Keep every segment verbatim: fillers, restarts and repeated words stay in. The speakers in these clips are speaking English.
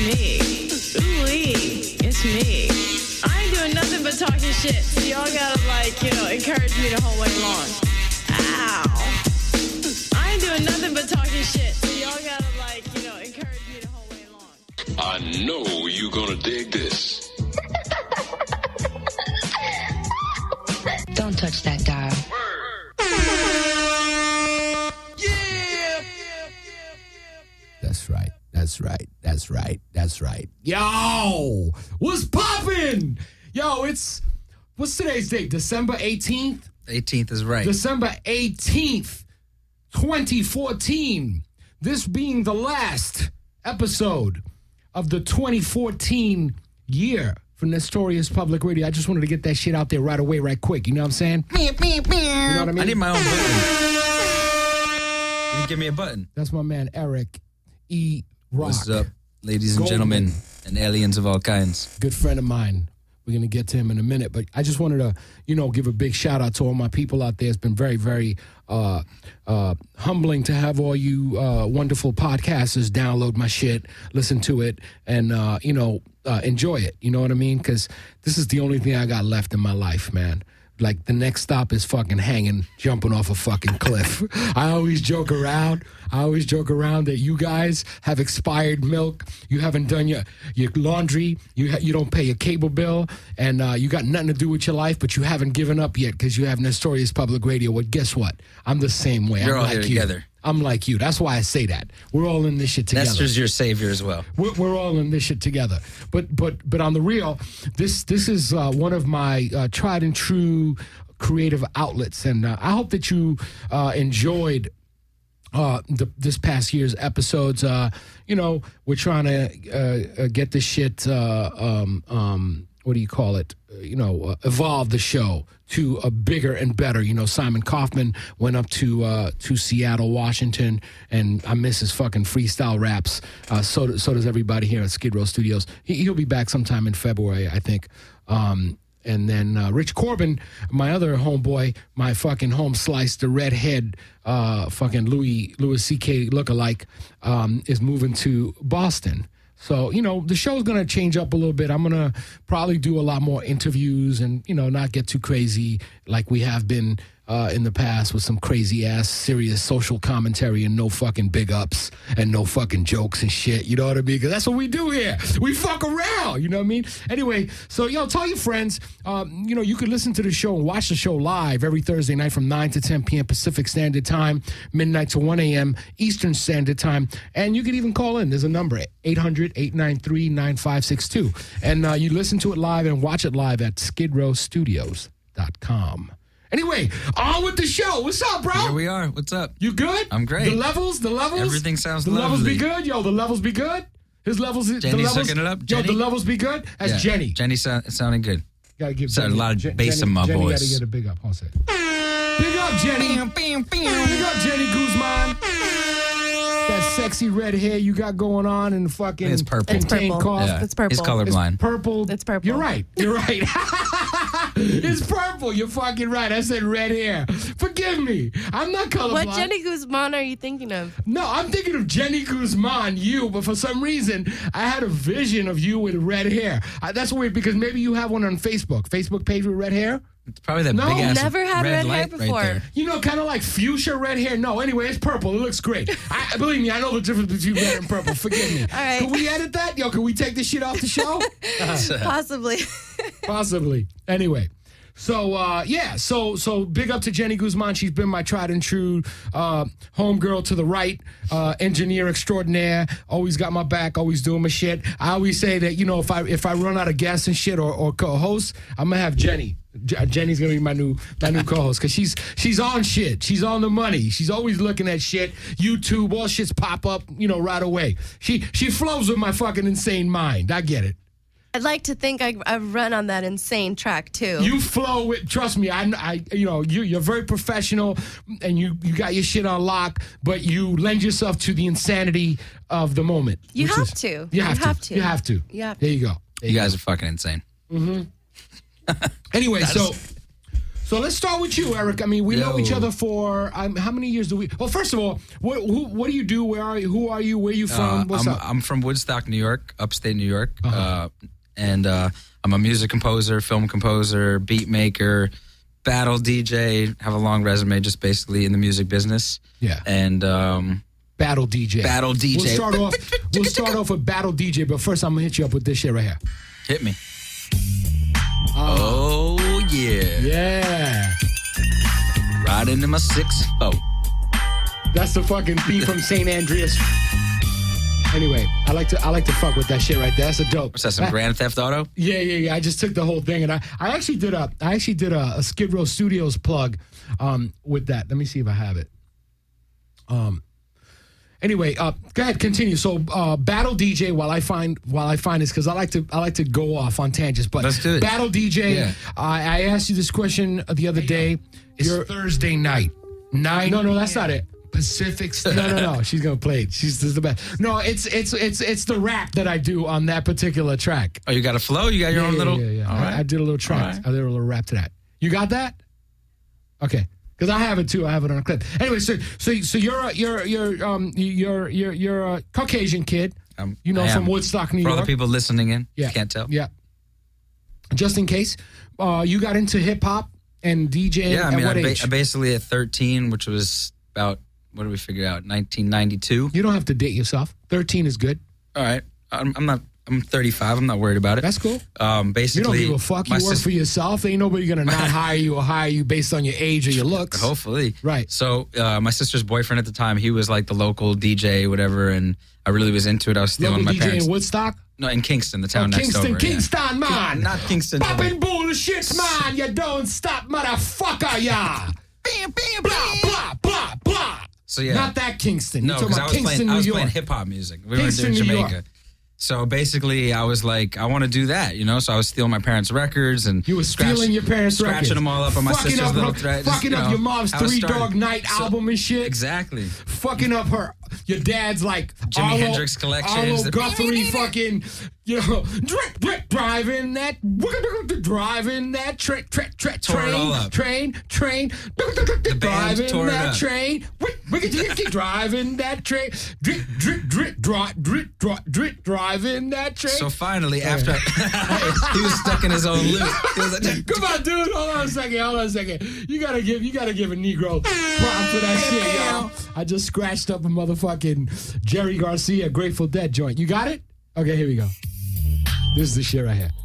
me. Ooh-wee, it's me. I ain't doing nothing but talking shit. So y'all gotta, like, you know, encourage me the whole way along. Ow. I ain't doing nothing but talking shit. So y'all gotta, like, you know, encourage me the whole way along. I know you're gonna dig this. Don't touch that dial. Yeah! That's right. That's right. That's right. That's right. Yo! What's poppin'? Yo, it's... What's today's date? December eighteenth? eighteenth is right. December eighteenth, twenty fourteen. This being the last episode of the twenty fourteen year for Nestorius Public Radio. I just wanted to get that shit out there right away, right quick. You know what I'm saying? You know what I mean? I need my own button. You can give me a button. That's my man, Eric E. Rock. What's up, ladies and Goldman. gentlemen, and aliens of all kinds? Good friend of mine. We're going to get to him in a minute. But I just wanted to, you know, give a big shout out to all my people out there. It's been very, very uh, uh, humbling to have all you uh, wonderful podcasters download my shit, listen to it, and, uh, you know, uh, enjoy it. You know what I mean? Because this is the only thing I got left in my life, man. Like, the next stop is fucking hanging, jumping off a fucking cliff. I always joke around. I always joke around that you guys have expired milk. You haven't done your, your laundry. You ha- you don't pay your cable bill. And uh, you got nothing to do with your life, but you haven't given up yet because you have Nestorius Public Radio. Well, guess what? I'm the same way. You're I'm all like here you. together. I'm like you. That's why I say that. We're all in this shit together. Nestor's your savior as well. We're, we're all in this shit together. But but but on the real, this this is uh, one of my uh, tried and true creative outlets, and uh, I hope that you uh, enjoyed uh, the, this past year's episodes. Uh, you know, we're trying to uh, uh, get this shit. Uh, um, um, what do you call it? Uh, you know, uh, evolve the show to a bigger and better. You know, Simon Kaufman went up to uh, to Seattle, Washington, and I miss his fucking freestyle raps. Uh, so, do, so does everybody here at Skid Row Studios. He, he'll be back sometime in February, I think. Um, and then uh, Rich Corbin, my other homeboy, my fucking home slice, the redhead, uh, fucking Louis Louis C K lookalike, um, is moving to Boston. So, you know, the show's going to change up a little bit. I'm going to probably do a lot more interviews and, you know, not get too crazy like we have been uh, in the past with some crazy-ass, serious social commentary and no fucking big ups and no fucking jokes and shit. You know what I mean? Because that's what we do here. We fuck around. You know what I mean? Anyway, so, yo, tell your friends, um, you know, you can listen to the show and watch the show live every Thursday night from nine to ten p.m. Pacific Standard Time, midnight to one a.m. Eastern Standard Time. And you can even call in. There's a number, eight hundred, eight nine three, nine five six two. And uh, you listen to it live and watch it live at skid row studios dot com. Anyway, on with the show. What's up, bro? Here we are. What's up? You good? I'm great. The levels, the levels? Everything sounds The lovely. levels be good? Yo, the levels be good? His levels, the Jenny's levels, hooking it up? Yo, Jenny? the levels be good? That's Yeah. Jenny. Jenny sound, sounding good. Gotta give Sound Jenny, a lot of Je- bass Jenny, in my Jenny voice. gotta get a big up. Hold on a second. Big up, Jenny. Big up, Jenny Guzman. That sexy red hair you got going on and fucking It's purple. It's contained purple. cough. Yeah. It's purple. He's colorblind. It's purple. It's purple. You're right. You're right. It's purple. You're fucking right. I said red hair. Forgive me. I'm not colorblind. What Jenny Guzman are you thinking of? No, I'm thinking of Jenny Guzman, you, but for some reason, I had a vision of you with red hair. I, that's weird because maybe you have one on Facebook. Facebook page with red hair? It's probably that No. big ass Never had red hair light before. Right there. You know, kind of like fuchsia red hair. No, anyway, it's purple. It looks great. I Believe me, I know the difference between red and purple. Forgive me. All right. Can we edit that? Yo, can we take this shit off the show? Possibly. Possibly. Anyway. So, uh, yeah, so so big up to Jenny Guzman. She's been my tried and true uh, homegirl to the right, uh, engineer extraordinaire, always got my back, always doing my shit. I always say that, you know, if I if I run out of guests and shit or, or co-hosts, I'm going to have Jenny. J- Jenny's going to be my new my new co-host because she's, she's on shit. She's on the money. She's always looking at shit, YouTube, all shits pop up, you know, right away. She, she flows with my fucking insane mind. I get it. I'd like to think I, I've run on that insane track, too. You flow with, trust me, I, I you know, you, you're very professional and you, you got your shit on lock, but you lend yourself to the insanity of the moment. You which have is- to. You You have, have to. to. You have to. You have There you go. There You guys are fucking insane. Anyway, so So let's start with you, Eric. I mean, we know Yo. each other for um, how many years do we? Well, first of all, what who, what do you do? Where are you? Who are you? Where are you from? Uh, What's I'm, up? I'm from Woodstock, New York, upstate New York. Uh-huh. Uh, and uh, I'm a music composer, film composer, beat maker, battle D J. Have a long resume, just basically in the music business. Yeah. And um, Battle D J. Battle D J. We'll start off. We'll start off with Battle D J, but first I'm gonna hit you up with this shit right here. hit me. oh yeah. Yeah. Riding in my six four. That's the fucking theme from Saint Andreas. Anyway, I like to I like to fuck with that shit right there. That's a dope. What's that? Some I- Grand Theft Auto? Yeah, yeah, yeah. I just took the whole thing, and I, I actually did a I actually did a, a Skid Row Studios plug um, with that. Let me see if I have it. Um. Anyway, uh, go ahead, continue. So, uh, Battle D J. While I find while I find this, because I like to I like to go off on tangents. But Let's do it. Battle D J. Yeah. I I asked you this question the other day. It's You're- Thursday night. Nine. no, no, that's not it. Pacific No, Standard. no, no. She's gonna play it. She's just the best. No, it's it's it's it's the rap that I do on that particular track. Oh, you got a flow? You got your yeah, own yeah, little. Yeah, yeah. All I, right. I did a little track. All right. I did a little rap to that. You got that? Okay. Because I have it too. I have it on a clip. Anyway, so so so you're a, you're you're um you're you're you're a Caucasian kid. Um, You know, I from am. Woodstock, New For all York. the people listening in, Yeah. you can't tell. Yeah. Just in case, uh, you got into hip hop and DJing Yeah, I at mean, what I, ba- age? I basically at thirteen, which was about, what did we figure out, nineteen ninety-two. You don't have to date yourself. Thirteen is good. All right. I'm, I'm not, I'm thirty-five. I'm not worried about it. That's cool. Um, You basically, don't give a fuck. You my work sis- for yourself. Ain't nobody gonna not hire you or hire you based on your age or your looks. Hopefully. Right. So, uh, my sister's boyfriend at the time, he was like the local D J, whatever, and I really was into it. I was stealing Local my D J parents. in Woodstock. No, in Kingston, the Oh, town next Kingston, over. yeah. Kingston, man. Not Kingston. Poppin' bullshit's mine. You don't stop, motherfucker, yeah. Blah, blah, blah, blah. So, yeah. Not that Kingston. No, You're talking because I about was Kingston, playing, I New was York. playing hip hop music. We Kingston, were in New Jamaica. York. So basically, I was like, I want to do that, you know. So I was stealing my parents' records and You were stealing scratch- your parents' scratching records. them all up on my fucking sister's up little her, thread. Fucking you up know, your mom's how it Three started. Dog Night So- album and shit. Exactly. Fucking up her, your dad's like Jimi Arlo- Hendrix collections, Arlo the- Guthrie fucking, you know, drip, drip, driving that, driving that train, tra, tra, Tore it all train, up. train, train, band driving tore it that up. train, driving that train, drip, drip, drip, drip, drip, drip, drip, driving that train. So finally, after he was stuck in his own loop, he was like, Come on, dude. Hold on a second. Hold on a second. You gotta give. You gotta give a Negro props for that shit, y'all. I just scratched up a motherfucking Jerry Garcia Grateful Dead joint. You got it? Okay, here we go. This is the shit right here.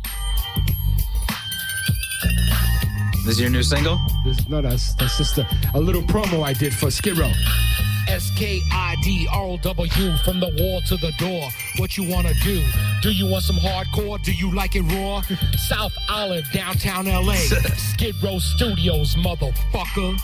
"This is your new single." This, no, that's that's just a, a little promo I did for Skid Row. S K I D R W from the wall to the door. What you wanna do? Do you want some hardcore? Do you like it raw? South Olive, downtown L A. Skid Row Studios, motherfucker.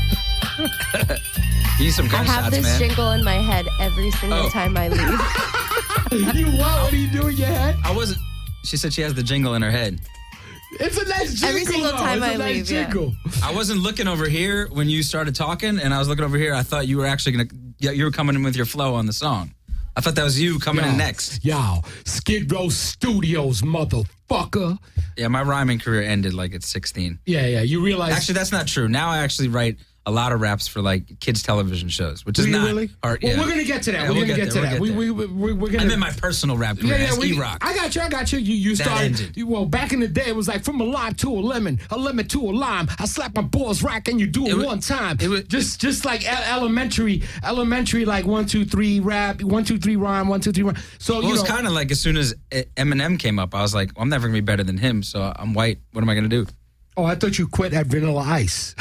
You need some I have gunshots, this man. jingle in my head every single Oh. time I leave. You what? What do you do in your head? I wasn't. She said she has the jingle in her head. It's a nice jingle. Every single though. time it's a I nice leave, yeah. jingle. I wasn't looking over here when you started talking, and I was looking over here. I thought you were actually gonna. Yeah, you were coming in with your flow on the song. I thought that was you coming in next. Y'all, Skid Row Studios, motherfucker. Yeah, my rhyming career ended like at sixteen. Yeah, yeah. You realize Actually, that's not true. Now I actually write a lot of raps for like kids television shows, which is Do you not really? art. Well, yeah. we're gonna get to that. Yeah, we're we'll gonna get, there, to that. we'll We, get we, there. we, we're gonna. I'm in my personal rap career. yeah, yeah, as we, E-Rock. I got you. I got you. You, you That started. ended. you- Well, back in the day, it was like from a lime to a lemon, a lemon to a lime. I slap my balls right, and you do it, It wa- one time. it wa- just, just like e- elementary, elementary, like one, two, three rap, one, two, three rhyme, one, two, three rhyme. So Well, you it was know, kind of like as soon as Eminem came up, I was like, well, I'm never gonna be better than him. So I'm white. What am I gonna do? oh, I thought you quit at Vanilla Ice.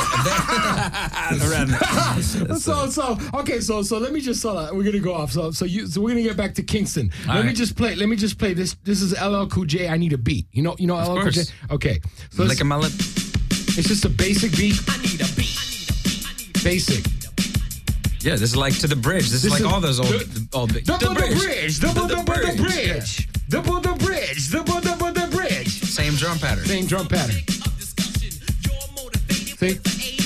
so so okay so so let me just uh, we're gonna go off so so you so we're gonna get back to Kingston. All let me right. just play let me just play this this is L L Cool J. I need a beat. You know you know L L Cool J. course. Okay, so it's, Licking my lip. it's just a basic beat. I need a beat. Basic. Yeah, this is like To the Bridge. This, This is like is all those old, the- old big. Double the bridge, double The double the bridge. bridge, double the bridge, double double the bridge. Same drum pattern. Same drum pattern. See?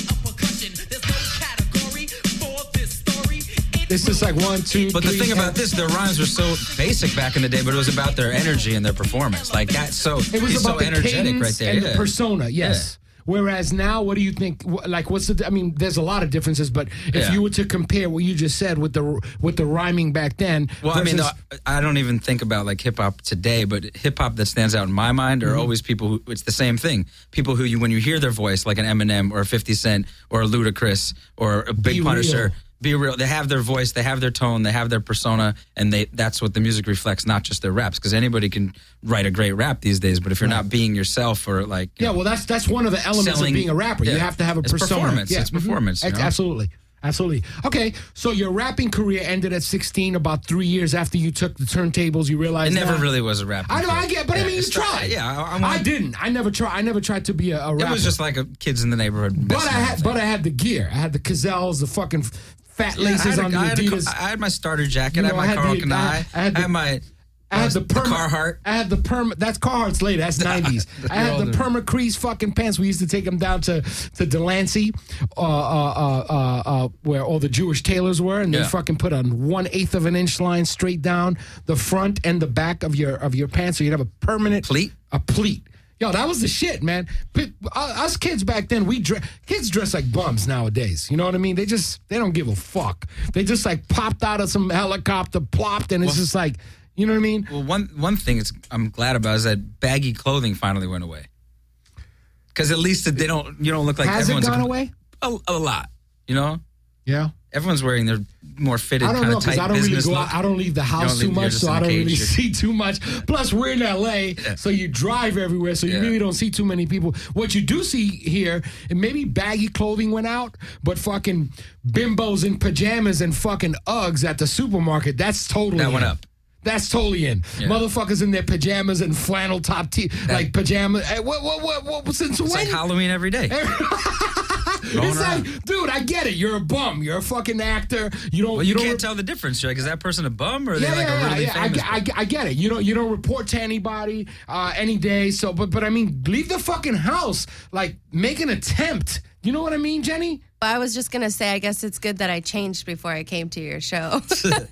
It's just like one, two, But the three, thing about and- this, their rhymes were so basic back in the day, but it was about their energy and their performance. Like that's so. It was he's about so the energetic cadence right there. and yeah. the persona, yes. Whereas now, what do you think? wh- Like, what's the? I mean, there's a lot of differences, but if Yeah. you were to compare what you just said with the with the rhyming back then, Well, I mean, versus- no, I don't even think about like hip hop today, but hip hop that stands out in my mind are always people who, it's the same thing. People who you, when you hear their voice, like an Eminem or a fifty Cent or a Ludacris or a Big Be Punisher, real. be real. They have their voice, they have their tone, they have their persona, and they that's what the music reflects, not just their raps. Because anybody can write a great rap these days, but if you're not being yourself or like, you yeah, know, well, that's that's one of the elements Selling- of being a rapper. You yeah. have to have a It's persona. performance. Yeah. It's performance, Mhm. you know? Absolutely. Absolutely. Okay, so your rapping career ended at sixteen, about three years after you took the turntables. You it realized never that? really was a rap. I know, I get, but I Yeah, mean, you it's not- tried. Yeah, I, I, I went- didn't. I never tried. I never tried to be a, a rapper. It was just like a kids in the neighborhood. But messing I had, around but thing. I had the gear. I had the Gazelles, the fucking fat Yeah, I laces had a- on the I had a- Adidas. I had my starter jacket. You I know, had I my had Carl the- Kanai. I- I, I had the- had my. I had the, the perma, Carhartt. I had the perma. That's Carhartt's later. That's nineties. I had the older. perma crease fucking pants. We used to take them down to to Delancey, uh, uh, uh, uh, uh, where all the Jewish tailors were, and they Yeah. fucking put a one eighth of an inch line straight down the front and the back of your of your pants, so you'd have a permanent Pleat? A pleat. Yo, that was the shit, man. P- uh, Us kids back then, we dre- kids dress like bums nowadays. You know what I mean? They just they don't give a fuck. They just like popped out of some helicopter, plopped, and it's just like, you know what I mean? Well, one one thing is I'm glad about is that baggy clothing finally went away. Because at least they don't you don't look like Has it everyone's gone a, away? A, a lot. You know, Yeah. everyone's wearing their more fitted I don't kind know of because tight I don't really business go look. out. I don't leave the house leave- too you're much, just so in I a don't cage. really You're- see too much. Plus, we're in L A, so you drive everywhere, so you Yeah. really don't see too many people. What you do see here, and maybe baggy clothing went out, but fucking bimbos in pajamas and fucking Uggs at the supermarket, that's totally That went in. up. That's totally in. Yeah. Motherfuckers in their pajamas and flannel top tee, like pajamas. Hey, what, what, what, what, since It's when? like Halloween every day. Going It's around. like, dude, I get it. You're a bum. You're a fucking actor. You don't. Well, you, don't can't rep- tell the difference. You're like, is that person a bum or are Yeah, they like yeah, a really yeah, famous? I, I, I get it. You don't you don't report to anybody uh, any day. So, but but I mean, leave the fucking house. Like, make an attempt. You know what I mean, Jenny? I was just going to say, I guess it's good that I changed before I came to your show.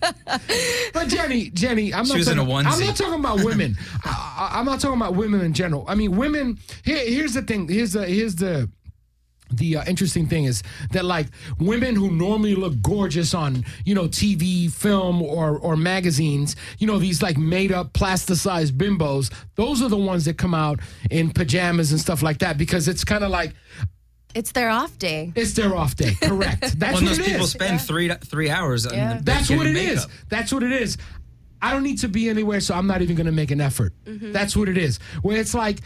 But Jenny, Jenny, I'm She not was in talking, a onesie. I'm not talking about women. I, I, I'm not talking about women in general. I mean, women. Here, here's the thing. Here's the here's the. The uh, interesting thing is that, like, women who normally look gorgeous on, you know, T V, film, or or magazines, you know, these like made up plasticized bimbos, those are the ones that come out in pajamas and stuff like that, because it's kind of like It's their off day. it's their off day. Correct. That's When what those it people is. spend three three hours. on Yeah. the bed That's what it getting is. makeup. That's what it is. I don't need to be anywhere, so I'm not even going to make an effort. That's what it is. Where it's like,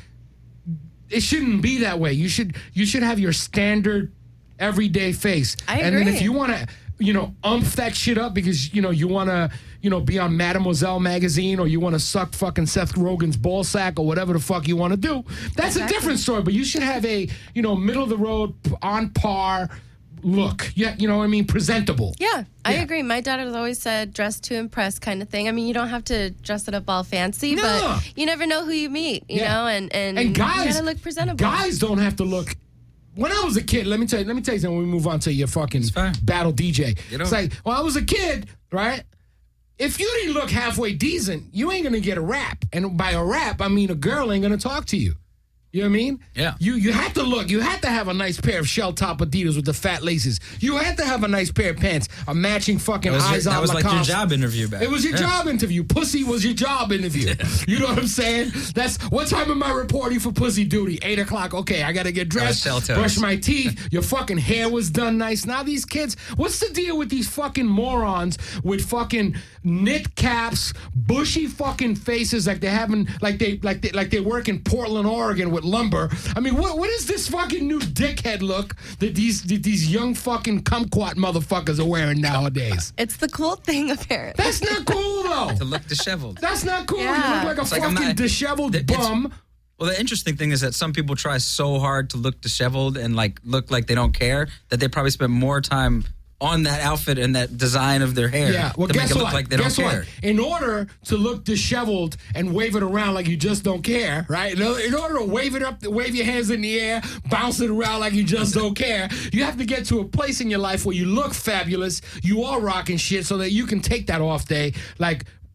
it shouldn't be that way. You should you should have your standard everyday face. I And then if agree. you want to, you know, umph that shit up because, you know, you want to, you know, be on Mademoiselle magazine, or you want to suck fucking Seth Rogen's ball sack, or whatever the fuck you want to do, that's a Exactly. different story. But you should have a, you know, middle of the road, on par look. Yeah, you know what I mean? Presentable. Yeah, I Yeah. agree. My daughter's always said dress to impress kind of thing. I mean, you don't have to dress it up all fancy, No. but you never know who you meet, you Yeah. know, and, and, And guys, you gotta look presentable. Guys don't have to look. When I was a kid, let me tell you, let me tell you something. When we move on to your fucking fine. battle D J, You know. it's like when I was a kid, right? If you didn't look halfway decent, you ain't gonna get a rap. And by a rap, I mean a girl ain't gonna talk to you. You know what I mean? Yeah. You you have to look. You have to have a nice pair of shell top Adidas with the fat laces. You had to have a nice pair of pants, a matching fucking That was, your- eyes that on was like your Lacoste. job interview back. It was your Yeah. job interview. Pussy was your job interview. You know what I'm saying? That's what time am I reporting for pussy duty? Eight o'clock. Okay, I gotta get dressed, shell toes. brush my teeth. Your fucking hair was done nice. Now these kids, what's the deal with these fucking morons with fucking knit caps, bushy fucking faces, like they having, like they, like they, like they work in Portland, Oregon with lumber. I mean, what what is this fucking new dickhead look that these that these young fucking kumquat motherfuckers are wearing nowadays? It's the cool thing, apparently. That's not cool though. to look disheveled. That's not cool. Yeah. You look like a It's like I'm fucking not- disheveled It's- bum. Well, the interesting thing is that some people try so hard to look disheveled and like look like they don't care that they probably spend more time on that outfit and that design of their hair Yeah, well, to guess make it look what? like they guess don't what? care. In order to look disheveled and wave it around like you just don't care, right? In order in order to wave it up, wave your hands in the air, bounce it around like you just don't care, you have to get to a place in your life where you look fabulous, you are rocking shit, so that you can take that off day like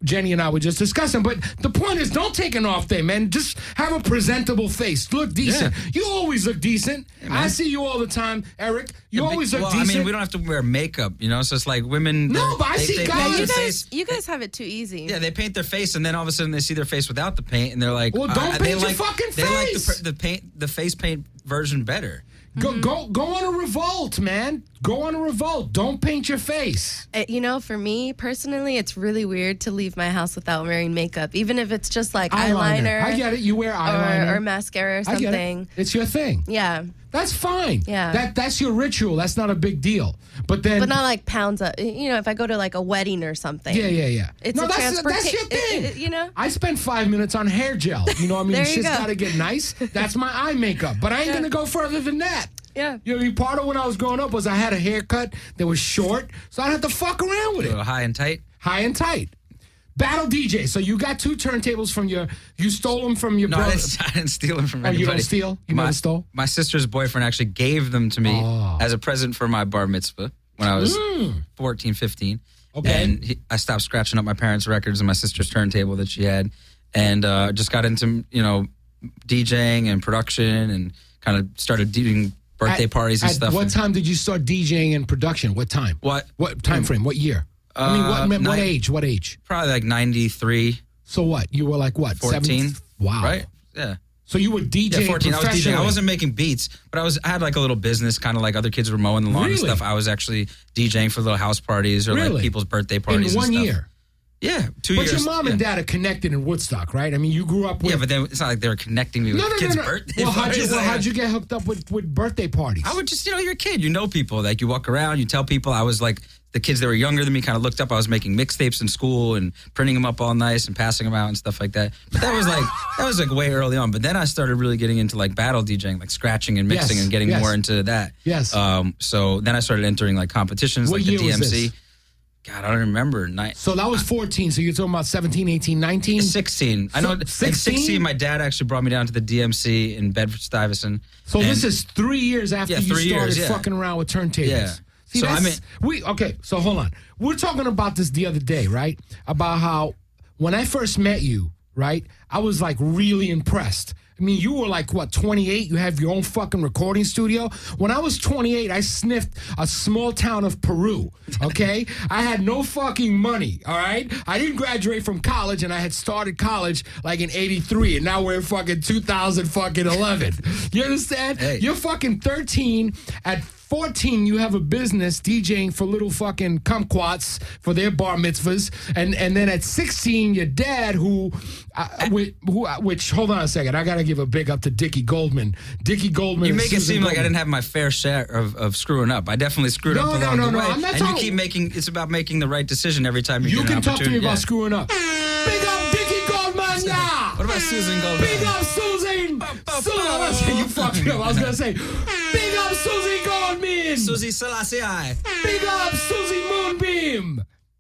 Jenny and I were just discussing. But the point is, don't take an off day, man. Just have a presentable face. Look decent. Yeah. You always look decent. I see you all the time, Eric. You Yeah, always but- look well, decent. I mean, we don't have to wear makeup, you know. So it's like women. No, they're- but I they- see they guys- paint You their guys, face. you guys have it too easy. Yeah, they paint their face, and then all of a sudden they see their face without the paint, and they're like, Well, don't uh, paint they your like, fucking They like the, face. per- the paint, the face paint version better. Go go go on a revolt, man. Go on a revolt. Don't paint your face. Uh, You know, for me personally, it's really weird to leave my house without wearing makeup, even if it's just like eyeliner, I get it. You wear eyeliner or, or mascara or I get something. it. It's your thing. Yeah, That's fine. Yeah. That that's your ritual. That's not a big deal. But then but not like pounds of. You know, if I go to like a wedding or something. Yeah, yeah, yeah. It's no, a that's transporta- that's your it- thing. it- you know? I spend five minutes on hair gel. You know what I mean? There you Shit's go. got to get nice. That's my eye makeup. But I ain't Yeah. gonna go further than that. Yeah. You know, I mean, part of when I was growing up was I had a haircut that was short, so I'd have to fuck around with A it. little high and tight. High and tight. Battle D J. So you got two turntables from your. You stole them from your No, I brother. didn't, I didn't steal them from Oh, anybody. you don't steal? You my, never stole? My sister's boyfriend actually gave them to me Oh. as a present for my bar mitzvah when I was fourteen, fifteen. Okay. And he, I stopped scratching up my parents' records and my sister's turntable that she had, and uh, just got into, you know, DJing and production, and kind of started doing birthday At- parties and at stuff. What time did you start DJing in production? What time? What? What time frame? What year? I mean, what, Uh, what nine- age? What age? Probably like ninety-three, So what? You were like what? fourteen. seven? Wow. Right? Yeah. So you were DJing Yeah, fourteen. I was DJing. I professionally. wasn't making beats, but I was. I had like a little business, kind of like other kids were mowing the lawn and Really? stuff. I was actually DJing for little house parties or Really? like people's birthday parties. in one and stuff. year. Yeah, two But years. your mom yeah. and dad are connected in Woodstock, right? I mean, you grew up with. Yeah, but then it's not like they were connecting me with no, no, kids' no, no. birthday Well, how'd you, parties. well, Like, how'd you get hooked up with, with birthday parties? I would just, you know, you're a kid. You know people. Like you walk around, you tell people. I was like the kids that were younger than me kind of looked up. I was making mixtapes in school and printing them up all nice and passing them out and stuff like that. But that was like that was like way early on. But then I started really getting into like battle DJing, like scratching and mixing Yes, and getting yes. more into that. Yes. Um. So then I started entering like competitions, What like the year was D M C. this? God, I don't remember. Ni- So that was fourteen. So you're talking about seventeen, eighteen, nineteen? sixteen. I So know. Like sixteen? sixteen. My dad actually brought me down to the D M C in Bedford Stuyvesant. So And- this is three years after Yeah, you three started years, yeah. fucking around with turntables. Yeah. See, So, I that's, mean- we okay. So hold on. We're talking about this the other day, right? About how when I first met you, right? I was like really impressed. I mean, you were like, what, twenty-eight? You have your own fucking recording studio? When I was twenty-eight, I sniffed a small town of Peru, okay? I had no fucking money, all right? I didn't graduate from college, and I had started college like in eighty-three, and now we're in fucking two thousand fucking eleven. You understand? Hey. You're fucking thirteen. At fourteen, you have a business DJing for little fucking kumquats for their bar mitzvahs, and and then at sixteen, your dad, who, uh, which, who, uh, which, hold on a second, I gotta give a big up to Dickie Goldman. Dickie Goldman. You and make it Susan seem like I Goldman. didn't have my fair share of, of screwing up. I definitely screwed No, up no, along no, the no, way. I'm not and you talking- keep making, it's about making the right decision every time you, You get can an talk to me opportunity. about Yeah. screwing up. Big up Dickie Goldman, yeah. What about Susan Goldman? Big up Susan. Susan. You fucked me up. I was gonna say, big up Susie Goldman. Susie Selassie. Big up Susie Moonbeam.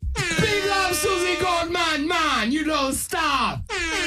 Big up Susie Goldman, man. You don't stop.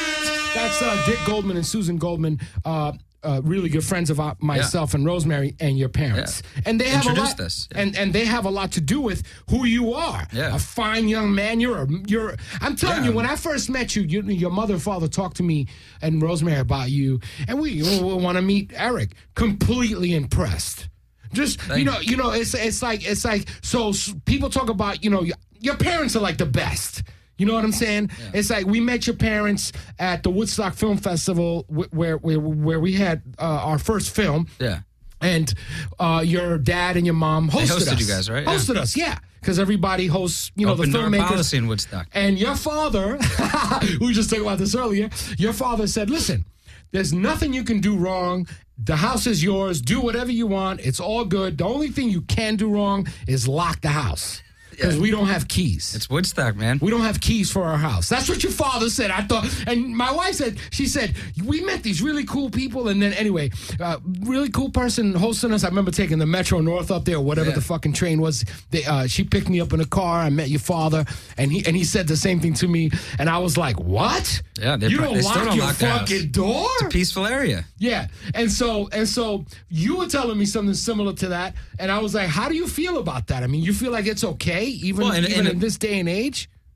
That's uh, Dick Goldman and Susan Goldman, uh, uh, really good friends of uh, myself and Rosemary and your parents. Yeah. And they have Introduced a lot, us, yeah. and and they have a lot to do with who you are. Yeah. A fine young man. You're a, you're. I'm telling Yeah. you, when I first met you, you, your mother and father talked to me and Rosemary about you, and we, we want to meet Eric. Completely impressed. Just Thank you you. know, you know, it's it's like it's like so s- people talk about you know your, your parents are like the best. You know what I'm saying? It's like we met your parents at the Woodstock Film Festival wh- where where where we had uh, our first film. Yeah. And uh, your dad and your mom hosted, hosted us. you guys, right? Yeah. Hosted us, yeah. Because everybody hosts, you know, Open the door filmmakers. policy in Woodstock. And your father, we just talked about this earlier, your father said, listen, there's nothing you can do wrong. The house is yours. Do whatever you want. It's all good. The only thing you can do wrong is lock the house. Because Yeah. we don't have keys. It's Woodstock, man. We don't have keys for our house. That's what your father said. I thought, and my wife said, she said, we met these really cool people. And then anyway, uh, really cool person hosting us. I remember taking the Metro North up there, or whatever Yeah. the fucking train was. They, uh, she picked me up in a car. I met your father, and he and he said the same thing to me. And I was like, what? Yeah, they you pro- don't they still lock don't your lock the house. fucking door? Peaceful area. Yeah, and so and so you were telling me something similar to that, and I was like, how do you feel about that? I mean, you feel like it's okay, even Well, and- even and- in this day and age?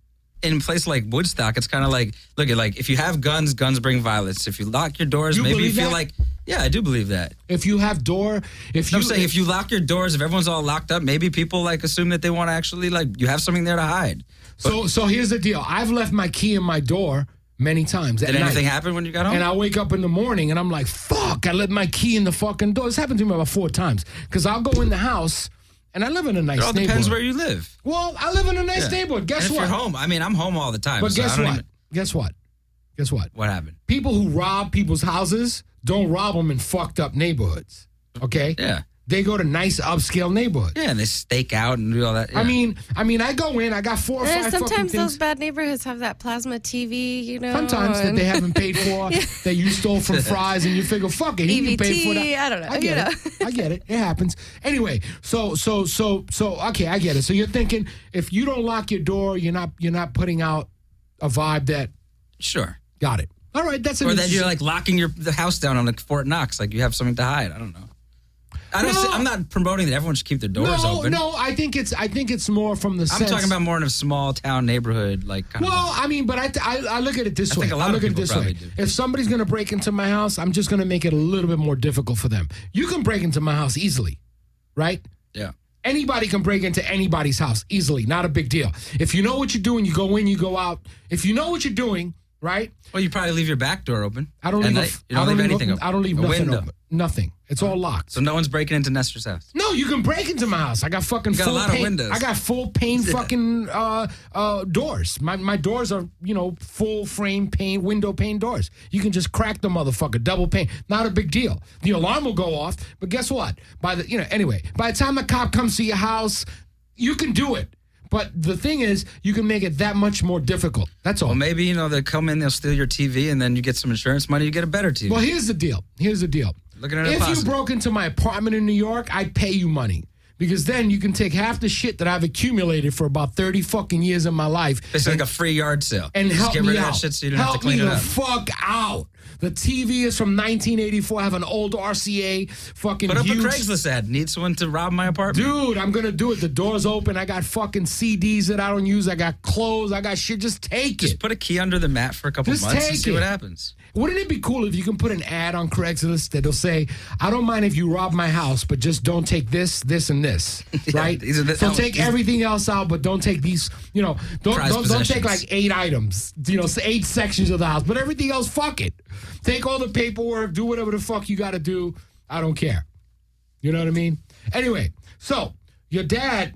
in a place like Woodstock, it's kind of like, look at like, if you have guns, guns bring violence. If you lock your doors, You maybe you believe feel that? like, yeah, I do believe that. If you have door, if you I'm saying if you lock your doors, if everyone's all locked up, maybe people like assume that they want to actually like, you have something there to hide. so so here's the deal. I've left my key in my door many times. Did at anything night. happen when you got home? And I wake up in the morning and I'm like, fuck, I left my key in the fucking door. This happened to me about four times. Because I'll go in the house and I live in a nice it all neighborhood. depends where you live. Well, I live in a nice Yeah. neighborhood. Guess and if what? you're home, I mean, I'm home all the time. But so guess I don't what? Even, Guess what? Guess what? what happened? People who rob people's houses don't rob them in fucked up neighborhoods. Okay? Yeah. They go to nice upscale neighborhoods. Yeah, and they stake out and do all that. I yeah. mean, I mean, I go in, I got four or Eh, five fucking sometimes things. those bad neighborhoods have that plasma T V, you know. Sometimes that and- they haven't paid for, that you stole from Fry's, and you figure, fuck it, he can pay for that. E V T, I don't know, I get you it. I get it. It happens. Anyway, so so so so okay, I get it. So you're thinking if you don't lock your door, you're not you're not putting out a vibe that Sure. got it. All right, that's an Or then interesting- you're like locking your the house down on like Fort Knox, like you have something to hide. I don't know. I don't. No. say- I'm not promoting that everyone should keep their doors no, open. no. I think it's I think it's more from the I'm sense. talking about more in a small town neighborhood, like kind Well, of. I mean, but I, I, I look at it this I way. think a lot I of look at it people this probably way. do. If somebody's going to break into my house, I'm just going to make it a little bit more difficult for them. You can break into my house easily, right? Yeah. Anybody can break into anybody's house easily. Not a big deal. If you know what you're doing, you go in, you go out. If you know what you're doing, right? Well, you probably leave your back door open. I don't at leave. night. A, You don't I leave leave anything open, open. I don't leave A nothing window. open. Nothing. It's all locked. So no one's breaking into Nestor's house. No, you can break into my house. I got fucking You got a full lot of pane. windows. I got full pane fucking uh, uh, doors. My my doors are you know full frame pane window pane doors. You can just crack the motherfucker double pane. Not a big deal. The alarm will go off, but guess what? By the you know anyway, by the time the cop comes to your house, you can do it. But the thing is, you can make it that much more difficult. That's all. Well, maybe you know they come in, they'll steal your T V, and then you get some insurance money, you get a better T V. Well, here's the deal. Here's the deal. Looking at it If you positive. broke into my apartment in New York, I'd pay you money. Because then you can take half the shit that I've accumulated for about thirty fucking years of my life It's like a free yard sale. and Just help get me rid of out. that shit so you don't help have to clean me it the up. fuck out. The T V is from nineteen eighty-four. I have an old R C A fucking Put up huge. a Craigslist ad. Need someone to rob my apartment? Dude, I'm going to do it. The door's open. I got fucking C Ds that I don't use. I got clothes. I got shit. Just take Just it. put a key under the mat for a couple Just months and take see it. what happens. Wouldn't it be cool if you can put an ad on Craigslist that'll say, I don't mind if you rob my house, but just don't take this, this, and this, Yeah, right? these are the- so oh, take these- everything else out, but don't take these, you know, don't Prized don't, don't take possessions. like eight items, you know, eight sections of the house, but everything else, fuck it. Take all the paperwork, do whatever the fuck you got to do. I don't care. You know what I mean? Anyway, so your dad,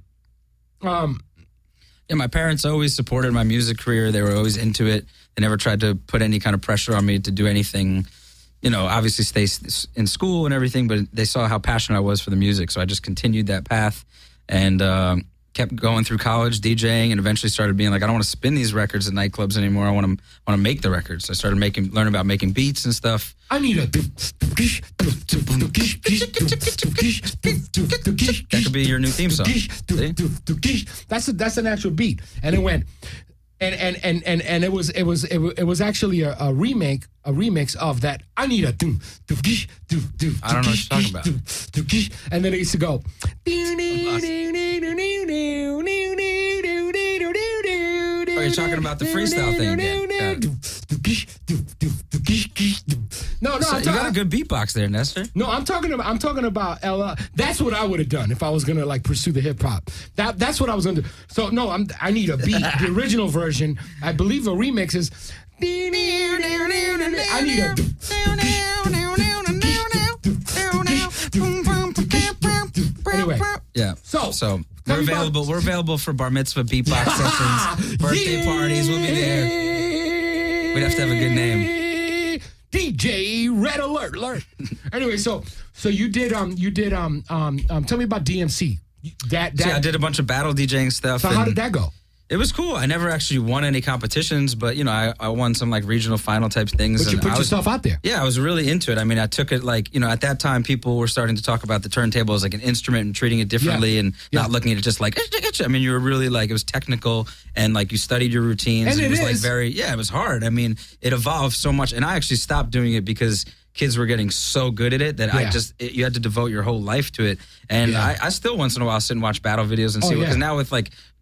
um, Yeah, my parents always supported my music career. They were always into it. They never tried to put any kind of pressure on me to do anything, you know, obviously stay s- in school and everything, but they saw how passionate I was for the music. So I just continued that path and um, kept going through college, DJing, and eventually started being like, I don't want to spin these records at nightclubs anymore. I want to want to make the records. So I started making, learning about making beats and stuff. I need a. That could be your new theme song. See? That's a, that's an actual beat, and it went, and and and and and it was it was it was, it was actually a, a remake a remix of that. I need a. I don't know what you're talking about. And then it used to go. Oh, you're talking about the freestyle thing again. Yeah. No, no, So I'm you got a talking. good beatbox there, Nestor. No, I'm talking about. I'm talking about Ella. That's what I would have done if I was gonna like pursue the hip hop. That that's what I was gonna do. So no, I'm. I need a beat. The original version, I believe, a remix is. I need a. Anyway, Yeah. So, so tell we're me about- available. We're available for bar mitzvah beatbox sessions, birthday parties. We'll be there. We'd have to have a good name. D J Red Alert, alert. Anyway, so so you did um you did um um um tell me about D M C. That that. So yeah, I did a bunch of battle DJing stuff. so how and did that go? It was cool. I never actually won any competitions, but you know, I, I won some like regional final type things. But you and put I was, yourself out there. Yeah, I was really into it. I mean, I took it like, you know, at that time, people were starting to talk about the turntable as like an instrument and treating it differently Yeah. and Yeah. not looking at it just like, I mean, you were really like, it was technical and like you studied your routines. And it was like is. very, yeah, it was hard. I mean, it evolved so much. And I actually stopped doing it because kids were getting so good at it that I Yeah. just, it, you had to devote your whole life to it. And Yeah. I, I still once in a while sit and watch battle videos and Oh, see what, yeah. because now with like,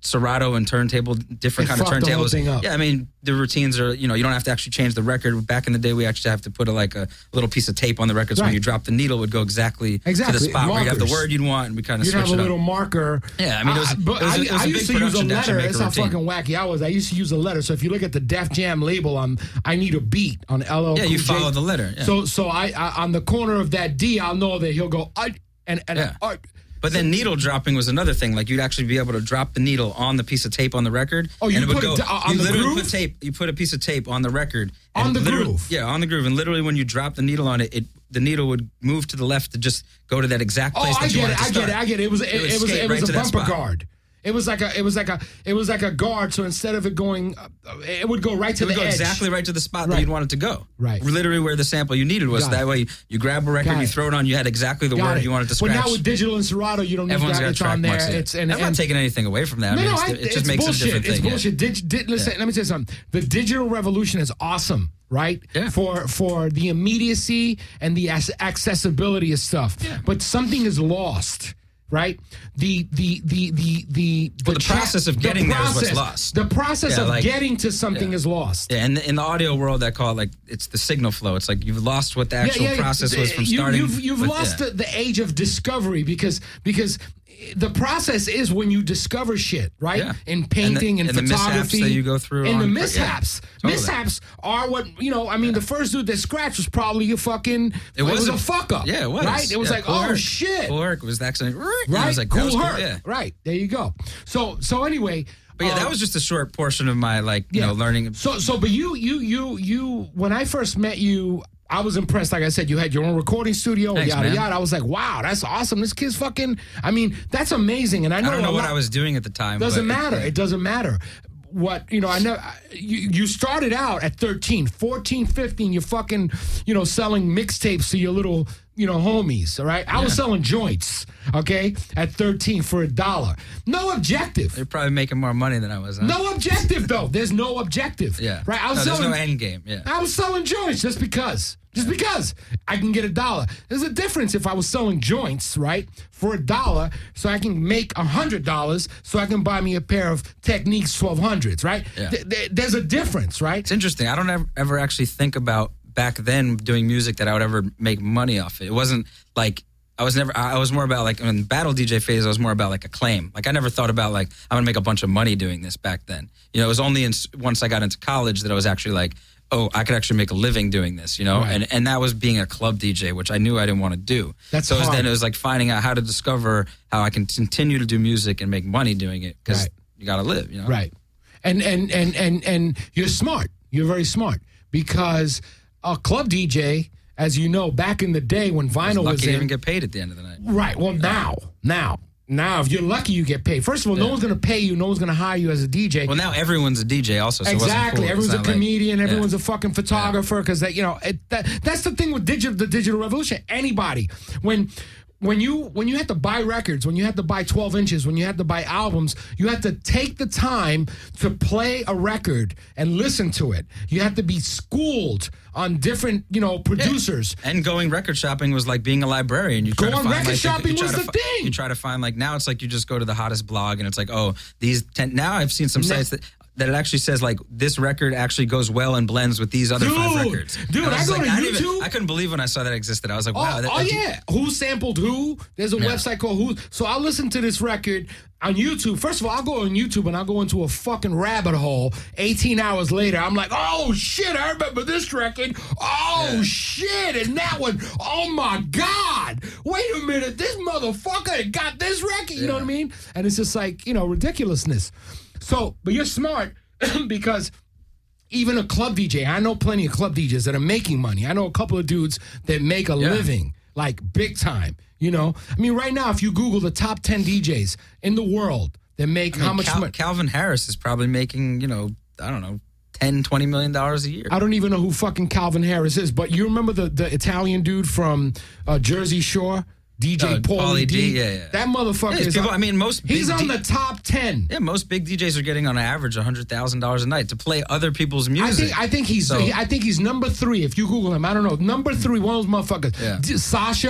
Serato and turntable, different It kind of fucked the whole turntables. thing up. Yeah, I mean, the routines are, you know, you don't have to actually change the record. Back in the day, we actually have to put a, like a little piece of tape on the record so Right. when you drop the needle, it would go exactly, Exactly. to the spot where you have the Markers. word you'd want, and we kind of You'd switch have a it up. little marker. Yeah, I mean, it was- Uh, but it was a- I, it was a I big used to use a production to actually letter. make a That's how routine. fucking wacky I was. I used to use a letter. So if you look at the Def Jam label on I Need a Beat on L L Yeah, Cool you J. follow the letter. Yeah. So so I, I on the corner of that D, I'll know that he'll go I and and Yeah. I. But then needle dropping was another thing. Like you'd actually be able to drop the needle on the piece of tape on the record. Oh, you and it would put it go, d- on you the literally groove? put tape. You put a piece of tape on the record. On and the literally- groove? Yeah, on the groove. And literally, when you drop the needle on it, it the needle would move to the left to just go to that exact Oh, place I that you get wanted it. to I start. get it. I get it. It was it, It would it was skate it was right a to that bumper spot. guard. It was like a it was like a it was like a guard. So instead of it going, uh, it would go right to It would the go edge. exactly right to the spot that Right. you'd want it to go. Right. Literally where the sample you needed was. Got That it. way, you, you grab a record, Got you it. throw it on, you had exactly the Got word it. you wanted to Well, scratch. now with digital and Serato, you don't need Everyone's that. got It's track on there. marks. It's and, I'm and not taking anything away from that. I No, mean, no, it's, I, it just it's makes bullshit. it a different It's thing. yeah. bullshit. Dig, dig, listen, Yeah. let me tell you something. The digital revolution is awesome, right? Yeah. For for the immediacy and the ac- accessibility of stuff. Yeah. But something is lost. Right, the the the the the Well, the chat- process of the getting there is what's process- lost. The process Yeah, of like- getting to something yeah. is lost. Yeah, and in the audio world, I call it like it's the signal flow. It's like you've lost what the actual process was from you, starting. You've, you've with- lost yeah. the, the age of discovery because because the process is when you discover shit, right? Yeah. In painting and, And the- and the mishaps photography that you go through And the on- mishaps, yeah, totally. mishaps are what you know. I mean, the first dude that scratched was probably a fucking. It, was a fuck up. Yeah, it was. Right. It was Yeah, like, Cool oh Herc. shit. Cool Herc was actually right. Right. I was like, cool that was cool. Herc. Yeah. Right. There you go. So so anyway. But yeah, uh, that was just a short portion of my like you yeah. know learning. So so, but you you you you when I first met you, I was impressed. Like I said, you had your own recording studio, Thanks, yada man. yada. I was like, wow, that's awesome. This kid's fucking. I mean, that's amazing. And I know I don't know a what lot- I was doing at the time. Doesn't but- matter. It doesn't matter. What you know, I know you, you started out at thirteen, fourteen, fifteen. You're fucking, you know, selling mixtapes to your little, you know, homies. All right, I was selling joints. Okay, at thirteen for a dollar. No objective. You're probably making more money than I was. Huh? No objective though. There's no objective. Yeah. Right. I was no, there's selling. no end game. Yeah. I was selling joints just because. Just because I can get a dollar. There's a difference if I was selling joints, right, for a dollar, so I can make a hundred dollars, so I can buy me a pair of Techniques twelve hundreds, right? Yeah. Th- th- there's a difference, right? It's interesting. I don't ever, ever actually think about back then doing music that I would ever make money off it. It wasn't like I was never. I was more about like in battle D J phase. I was more about like acclaim. Like I never thought about like I'm gonna make a bunch of money doing this back then. You know, it was only in, once I got into college that I was actually like, oh, I could actually make a living doing this, you know? Right. And and that was being a club D J, which I knew I didn't want to do. That's so it was hard. then it was like finding out how to discover how I can continue to do music and make money doing it because Right. you got to live, you know? Right. And and and and and you're smart. You're very smart because a club D J, as you know, back in the day when I was vinyl lucky was to in, even get paid at the end of the night. right. Well, now, now, now, if you're lucky, you get paid. First of all, no Yeah. one's going to pay you. No one's going to hire you as a D J. Well, now everyone's a D J also. So it wasn't Exactly. cool. It's Everyone's a not like- comedian. yeah. Everyone's a fucking photographer because that you know it, that, that's the thing with digital the digital revolution. Anybody when. When you when you had to buy records, when you had to buy twelve inches, when you had to buy albums, you had to take the time to play a record and listen to it. You had to be schooled on different, you know, producers. And going record shopping was like being a librarian. You try Going to find record like, shopping you try was to the fi- thing. You try to find like now it's like you just go to the hottest blog and it's like, oh, these ten now I've seen some No. sites that that it actually says like this record actually goes well and blends with these other five Dude, records. dude, And I was go like, to I didn't even- YouTube. I couldn't believe when I saw that existed. I was like, wow. Oh, that, oh that- yeah, who sampled who? There's a Yeah. website called Who. So I'll listen to this record on YouTube. First of all, I'll go on YouTube and I'll go into a fucking rabbit hole. eighteen hours later, I'm like, oh shit, I remember this record. Oh Yeah. shit, and that one. Oh my god! Wait a minute, this motherfucker got this record. You know Yeah. what I mean? And it's just like you know ridiculousness. So, but you're smart because. Even a club D J, I know plenty of club D Js that are making money. I know a couple of dudes that make a Yeah. living, like big time. You know, I mean, right now, if you Google the top ten D Js in the world that make I mean, how much Cal- money, Calvin Harris is probably making, you know, I don't know, ten, twenty million dollars a year. I don't even know who fucking Calvin Harris is. But you remember the the Italian dude from uh, Jersey Shore, D J Uh, Paulie Pauly D. D, yeah, yeah. That motherfucker Yeah, is. people- on- I mean, most he's big on D- the top ten. Yeah, most big D Js are getting on average one hundred thousand dollars a night to play other people's I music. think I think he's So- he- I think he's number three. If you Google him, I don't know number three. One of those motherfuckers. Yeah. D- Sasha,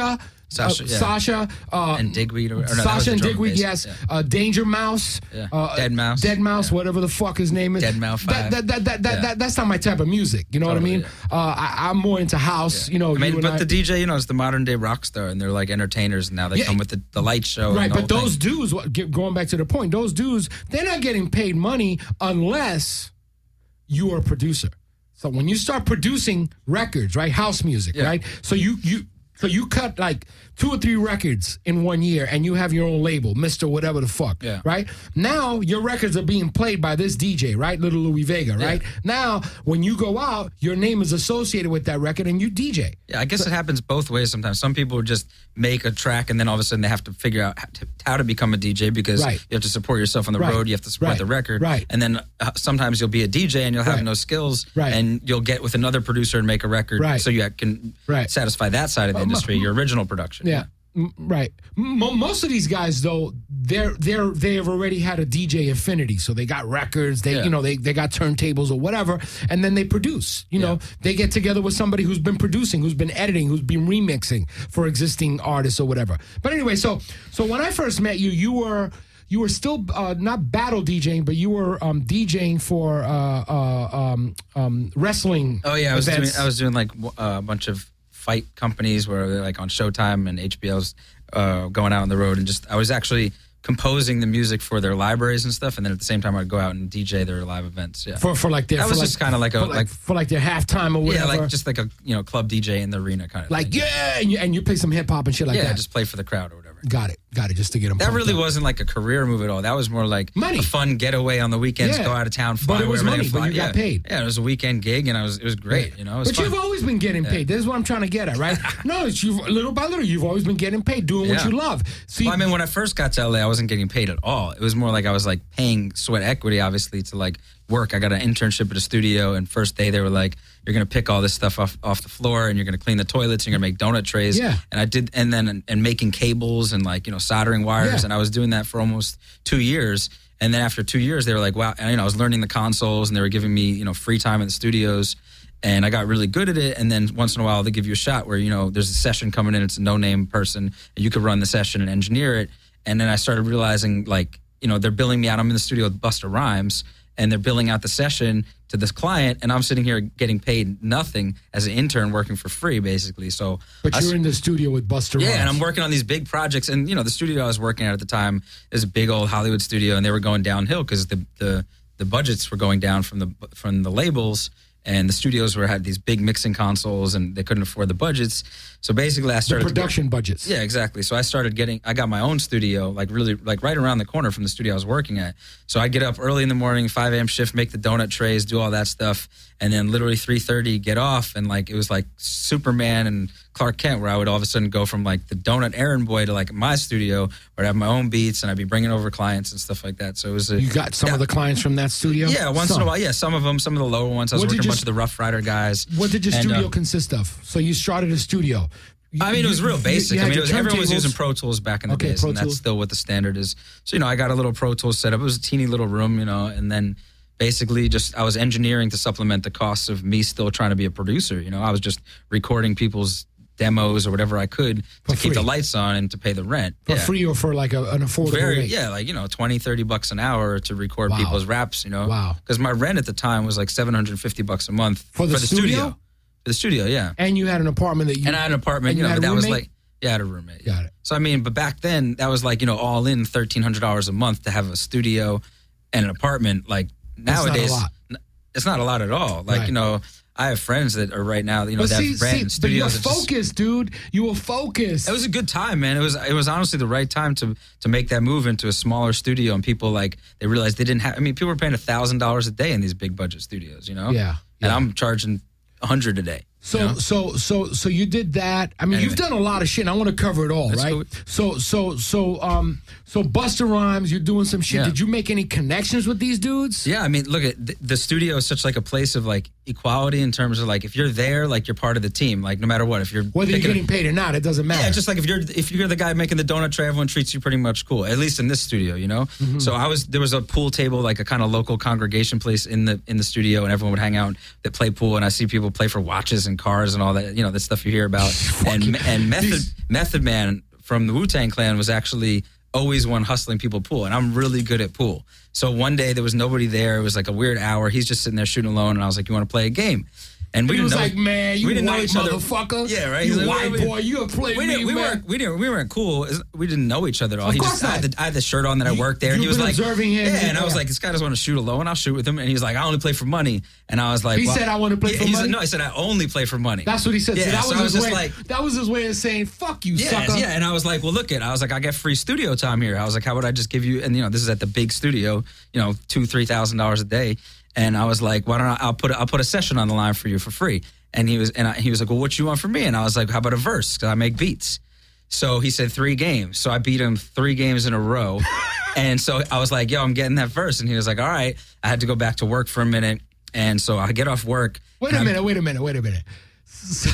Sasha, uh, yeah. Sasha, uh, and Digweed. Or, or no, that was Sasha the and drum Digweed, bass. yes. Yeah. Uh, Danger Mouse, Yeah. uh, Dead Mouse. Dead Mouse, Yeah. whatever the fuck his name is. Dead Mouse That, five. that, that, that, that, Yeah. that, that's not my type of music. You know Totally, what I mean? Uh, I, I'm more into house. You know, I mean, you and but I- the D J, you know, is the modern day rock star, and they're like entertainers now. They Yeah. come with the, the light show. Right, and the but whole those thing. dudes, what- get- going back to the point, those dudes, they're not getting paid money unless you are a producer. So when you start producing records, right, house music, Yeah. right, so you you so you cut like two or three records in one year, and you have your own label, Mister Whatever the fuck, Yeah. right? Now your records are being played by this D J, right, Little Louis Vega, right? Now when you go out, your name is associated with that record, and you D J. Yeah, I guess it happens both ways sometimes. Some people just make a track and then all of a sudden they have to figure out how to, how to become a D J because Right. you have to support yourself on the Right. road, you have to support Right. the record. Right. And then uh, sometimes you'll be a D J and you'll have Right. no skills Right. and you'll get with another producer and make a record Right. so you can Right. satisfy that side of the Uh, industry, your original production. Yeah, M- right. Mo most of these guys, though, they're they're they have already had a D J affinity, so they got records. They Yeah. you know they they got turntables or whatever, and then they produce. You know, they get together with somebody who's been producing, who's been editing, who's been remixing for existing artists or whatever. But anyway, so so when I first met you, you were. You were still uh, not battle DJing, but you were um, DJing for uh, uh, um, um, wrestling. Oh yeah, I was doing events. I was doing like w- uh, a bunch of fight companies where they're like on Showtime and H B O's uh, going out on the road and just I was actually composing the music for their libraries and stuff, and then at the same time I'd go out and D J their live events. Yeah, for for like their That for was like, just kinda like a- for like- for like their halftime or yeah, whatever. like just like a you know club D J in the arena kind of Like, thing. yeah, and you, and you play some hip hop and shit like yeah, that. just play for the crowd or whatever. Got it, got it, just to get them. That really wasn't like a career move at all. That was more like Money. a fun getaway on the weekends, Yeah. go out of town, fly But it was wherever they money, but fly. you got yeah. paid. Yeah, it was a weekend gig, and I was it was great. You know, it was But fun. you've always been getting paid. This is what I'm trying to get at, right? No, it's you little by little. You've always been getting paid, doing what Yeah. you love. See, Well, I mean, when I first got to L A, I wasn't getting paid at all. It was more like I was like paying sweat equity, obviously, to like work. I got an internship at a studio, and first day they were like, "You're gonna pick all this stuff off off the floor, and you're gonna clean the toilets, and you're gonna make donut trays." Yeah. And I did, and then and making cables and like you know soldering wires, Yeah. and I was doing that for almost two years. And then after two years, they were like, "Wow!" And you know, I was learning the consoles, and they were giving me you know free time in the studios. And I got really good at it. And then once in a while, they give you a shot where, you know, there's a session coming in. It's a no-name person. And you could run the session and engineer it. And then I started realizing, like, you know, they're billing me out. I'm in the studio with Busta Rhymes. And they're billing out the session to this client. And I'm sitting here getting paid nothing as an intern working for free, basically. So, but I you're s- in the studio with Buster. yeah, Rhymes. and I'm working on these big projects. And, you know, the studio I was working at at the time is a big old Hollywood studio. And they were going downhill because the, the, the budgets were going down from the from the labels. And the studios were had these big mixing consoles, and they couldn't afford the budgets. So basically, I the started to get- production budgets. yeah, exactly. So I started getting, I got my own studio, like really, like right around the corner from the studio I was working at. So I get up early in the morning, five a.m. shift, make the donut trays, do all that stuff. And then literally three thirty, get off. And like, it was like Superman and Clark Kent, where I would all of a sudden go from like the donut errand boy to like my studio, where I'd have my own beats and I'd be bringing over clients and stuff like that. So it was a, You got some of the clients from that studio. yeah, once Some. in a while. Yeah, some of them, some of the lower ones. I was What did working a you bunch s- of the Rough Rider guys. What did your And, studio uh, consist of? So you started a studio. I mean, it was You- real you- basic. you I had mean, it your was, everyone was turntables. using Pro Tools back in the Okay, days, Pro and Tools. that's still what the standard is. So, you know, I got a little Pro Tools set up. It was a teeny little room, you know, and then basically just I was engineering to supplement the costs of me still trying to be a producer. You know, I was just recording people's demos or whatever I could For to keep the free. lights on and to pay the rent. for yeah. free or for like a, an affordable Very, rate. yeah, like, you know, twenty, thirty bucks an hour to record Wow. people's raps, you know. Wow. Because my rent at the time was like seven hundred fifty bucks a month For the studio? For the studio, yeah. And you had an apartment that you. And I had an apartment, and you you know, had but a that was roommate? like, yeah, I had a roommate. Got it. So, I mean, but back then, that was like, you know, all in thirteen hundred dollars a month to have a studio and an apartment. Like, not a nowadays, lot. n- it's not a lot at all. Like, Right. you know, I have friends that are right now, you know, But that see, have rent see, but you're studios. that just- focused, dude. You were focused. it was a good time, man. It was it was honestly the right time to to make that move into a smaller studio, and people like they realized they didn't have. I mean, people were paying a thousand dollars a day in these big budget studios, you know. Yeah, And yeah. I'm charging a hundred a day. So, you know? so, so, so you did that. I mean, Anyway. you've done a lot of shit. And I want to cover it all, Let's right? go. So, so, so, um, so, Busta Rhymes, you're doing some shit. Yeah. Did you make any connections with these dudes? Yeah, I mean, look at the, the studio is such like a place of like equality in terms of like if you're there, like you're part of the team, like no matter what. If you're Whether you're picking a- getting paid or not, it doesn't matter. Yeah, just like if you're if you're the guy making the donut tray, everyone treats you pretty much cool. At least in this studio, you know. Mm-hmm. So I was there was a pool table, like a kind of local congregation place in the in the studio, and everyone would hang out that play pool, and I see people play for watches and and cars and all that, you know, the stuff you hear about. and and Method Method Man from the Wu-Tang Clan was actually always one hustling people pool, and I'm really good at pool. So one day there was nobody there. It was like a weird hour. He's just sitting there shooting alone, and I was like, "You want to play a game?" And we he didn't was know, like, "Man, you we didn't white know each other. motherfucker. Yeah, right. You He's like, white we, boy, you gonna play we me, didn't, we man." weren't we didn't we weren't cool. We didn't know each other at all. Of He course just I had, not. the, I had the shirt on that I worked there, and he You've was been like, observing him, yeah. And I was yeah. like, this guy doesn't want to shoot alone. I'll shoot with him. And he's like, I only play for money. And I was like, He well, said, "I want to play yeah, for he's money." Like, no, he said, I only play for money. That's what he said. Yeah, so that so was I was his just way. like- that was his way of saying, "Fuck you, Yeah, sucker." yeah, and I was like, well, look it. I was like, I get free studio time here. I was like, how would I just give you? And you know, this is at the big studio. You know, two, three thousand dollars a day. And I was like, why don't I? I'll put I'll put a session on the line for you for free. And he was and I, he was like, well, what you want from me? And I was like, how about a verse? Because I make beats. So he said three games. So I beat him three games in a row. And so I was like, yo, I'm getting that verse. And he was like, all right. I had to go back to work for a minute. And so I get off work. Wait and a I'm- minute, wait a minute, wait a minute. So,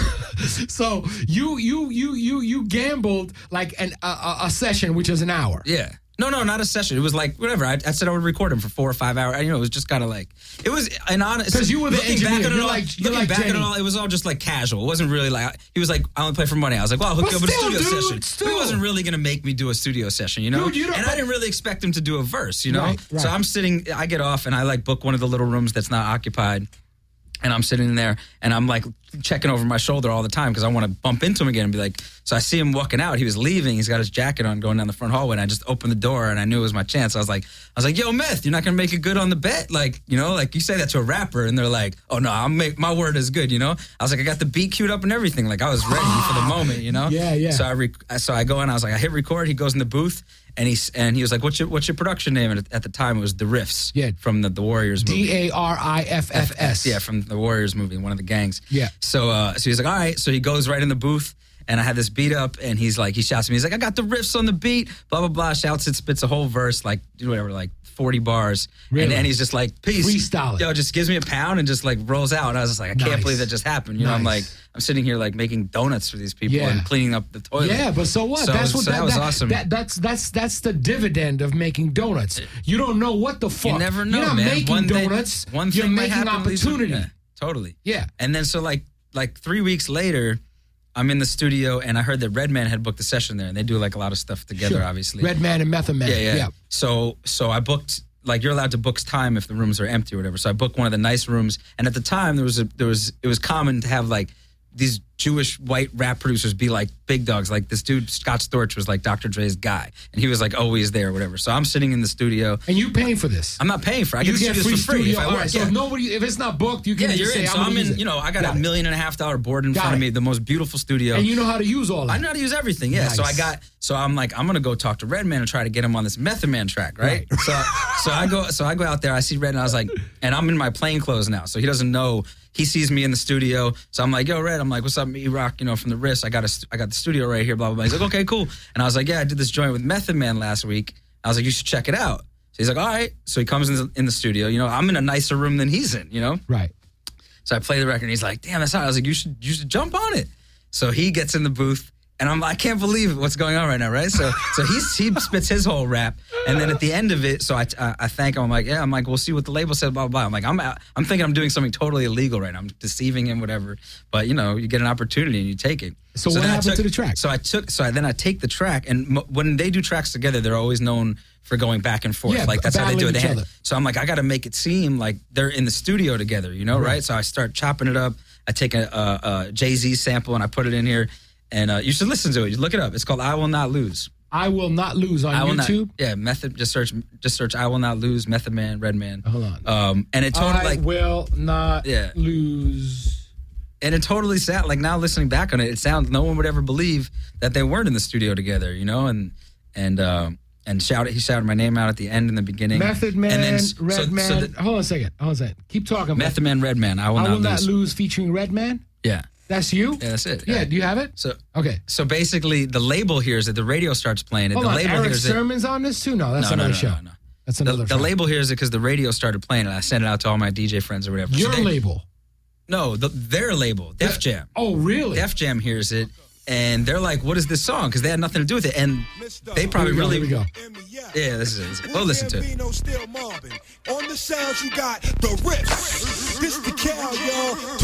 so you you you you you gambled like an a, a, a session, which is an hour. Yeah. No, no, not a session. It was like whatever. I, I said I would record him for four or five hours. You know, it was just kind of like it was an honest. 'Cause you were the looking engineer. Back at it You're all, like- you're looking like back at it Jenny. all, it was all just like casual. It wasn't really like he was like I only play for money. I was like, well, I'll hook But you up with a still, studio dude, session. still. He wasn't really gonna make me do a studio session, you know. Dude, you don't- and I didn't really expect him to do a verse, you know. Right, right. So I'm sitting. I get off and I like book one of the little rooms that's not occupied. And I'm sitting there and I'm like checking over my shoulder all the time because I want to bump into him again and be like, so I see him walking out. He was leaving. He's got his jacket on going down the front hallway. And I just opened the door and I knew it was my chance. I was like, I was like, yo, Meth, you're not going to make it good on the bet? Like, you know, like you say that to a rapper and they're like, oh no, I'm make, my word is good, you know? I was like, I got the beat queued up and everything. Like I was ready for the moment, you know? Yeah, yeah. So I, rec- so I go in, I was like, I hit record. He goes in the booth and he, and he was like, what's your, what's your production name? And at, at the time it was The Riffs Yeah. from the, the Warriors movie. D A R I F F S. Yeah, from the Warriors movie, one of the gangs. Yeah. So uh, so he's like, all right. So he goes right in the booth, and I had this beat up, and he's like, he shouts at me. He's like, I got the riffs on the beat, blah, blah, blah. Shouts it, spits a whole verse, like, whatever, like forty bars. Really? And, and he's just like, peace. Freestyle it. Yo, just gives me a pound and just like rolls out. And I was just like, I can't Nice. believe that just happened. You know, I'm like, Nice. I'm sitting here like making donuts for these people Yeah. and cleaning up the toilet. Yeah, but so what? So, that's what so that, was that, awesome. That, that's that's that's the dividend of making donuts. You don't know what the fuck. You never know, You're not man. making one thing- donuts. one You're thing might making happen leads to- opportunity. Yeah, totally. Yeah. And then so like like three weeks later, I'm in the studio and I heard that Redman had booked a session there, and they do like a lot of stuff together, Sure. obviously. Redman and Method Man. Yeah, yeah. yeah. So so I booked, like, you're allowed to book time if the rooms are empty or whatever. So I booked one of the nice rooms, and at the time there was a there was it was common to have like these Jewish white rap producers be like big dogs. Like this dude Scott Storch was like Doctor Dre's guy, and he was like always there or whatever. So I'm sitting in the studio. And you paying for this? I'm not paying for it. I you get the get studios free for free studio. if I All work. right, so yeah. if nobody, if it's not booked, you can Yeah, just you're say, in. So I'm, I'm gonna use in, it. you know, I got, Got a it. million and a half dollar board in Got front of it. me, the most beautiful studio. And you know how to use all that. I know how to use everything, yeah. So I Nice. got, so I'm like, I'm gonna go talk to Redman and try to get him on this Method Man track, right? Right. So, so I go, so I go out there, I see Red, and I was like, and I'm in my plain clothes now, so he doesn't know. He sees me in the studio, so I'm like, yo, Red, I'm like, what's up, E-Rock, you know, from the Wrist. I got a, I got the studio right here, blah blah blah. He's like, okay, cool. And I was like, yeah, I did this joint with Method Man last week. I was like, you should check it out. So he's like, all right. So he comes in the, in the studio. You know, I'm in a nicer room than he's in. You know. Right. So I play the record, and he's like, damn, that's hot. I was like, you should you should jump on it. So he gets in the booth, and I'm like, I can't believe what's going on right now, right? So so he's, he spits his whole rap, and then at the end of it, so I, I, I thank him. I'm like, yeah, I'm like, we'll see what the label said, blah, blah, blah. I'm like, I'm out, I'm thinking I'm doing something totally illegal right now. I'm deceiving him, whatever. But, you know, you get an opportunity, and you take it. So what then I happened took- to the track? So I took, so I, then I take the track, and m- when they do tracks together, they're always known for going back and forth. Yeah, like, that's how they do it. battling They each had- other. so I'm like, I got to make it seem like they're in the studio together, you know, right? Right. So I start chopping it up. I take a, a, a Jay-Z sample and I put it in here. And uh, you should listen to it. You look it up. It's called "I Will Not Lose." I will not lose on I will YouTube. not. Yeah, Method. Just search. Just search "I Will Not Lose." Method Man, Redman. Hold on. Um, and it totally I like, will not Yeah. lose. and it totally sound like now listening back on it, it sounds no one would ever believe that they weren't in the studio together, you know. And and um, and shouted. He shouted my name out at the end and the beginning. Method Man, and then, s- Red so, Man. So the, Hold on a second. Hold on a second. Keep talking. Method Man, Redman. I will I not will not lose. lose featuring Redman. Yeah, That's you. yeah, that's it. Yeah. Do you have it? So Okay. so basically, the label hears it. The radio starts playing it. Hold the on. label Eric hears it. Sermon's on this too. No, that's No, no, another no, show. no, no. That's The, another. the show. label hears it because the radio started playing it. I sent it out to all my D J friends or whatever. So Your they- label. No, the, their label, Def Jam. Oh, really? Def Jam hears it, and they're like, "What is this song?" Because they had nothing to do with it, and they probably Here we go, really. here we go. Yeah, this is it. Go listen to it. Gambino still mobbing. On the sounds, you got the riffs. This the cow, y'all. two thousand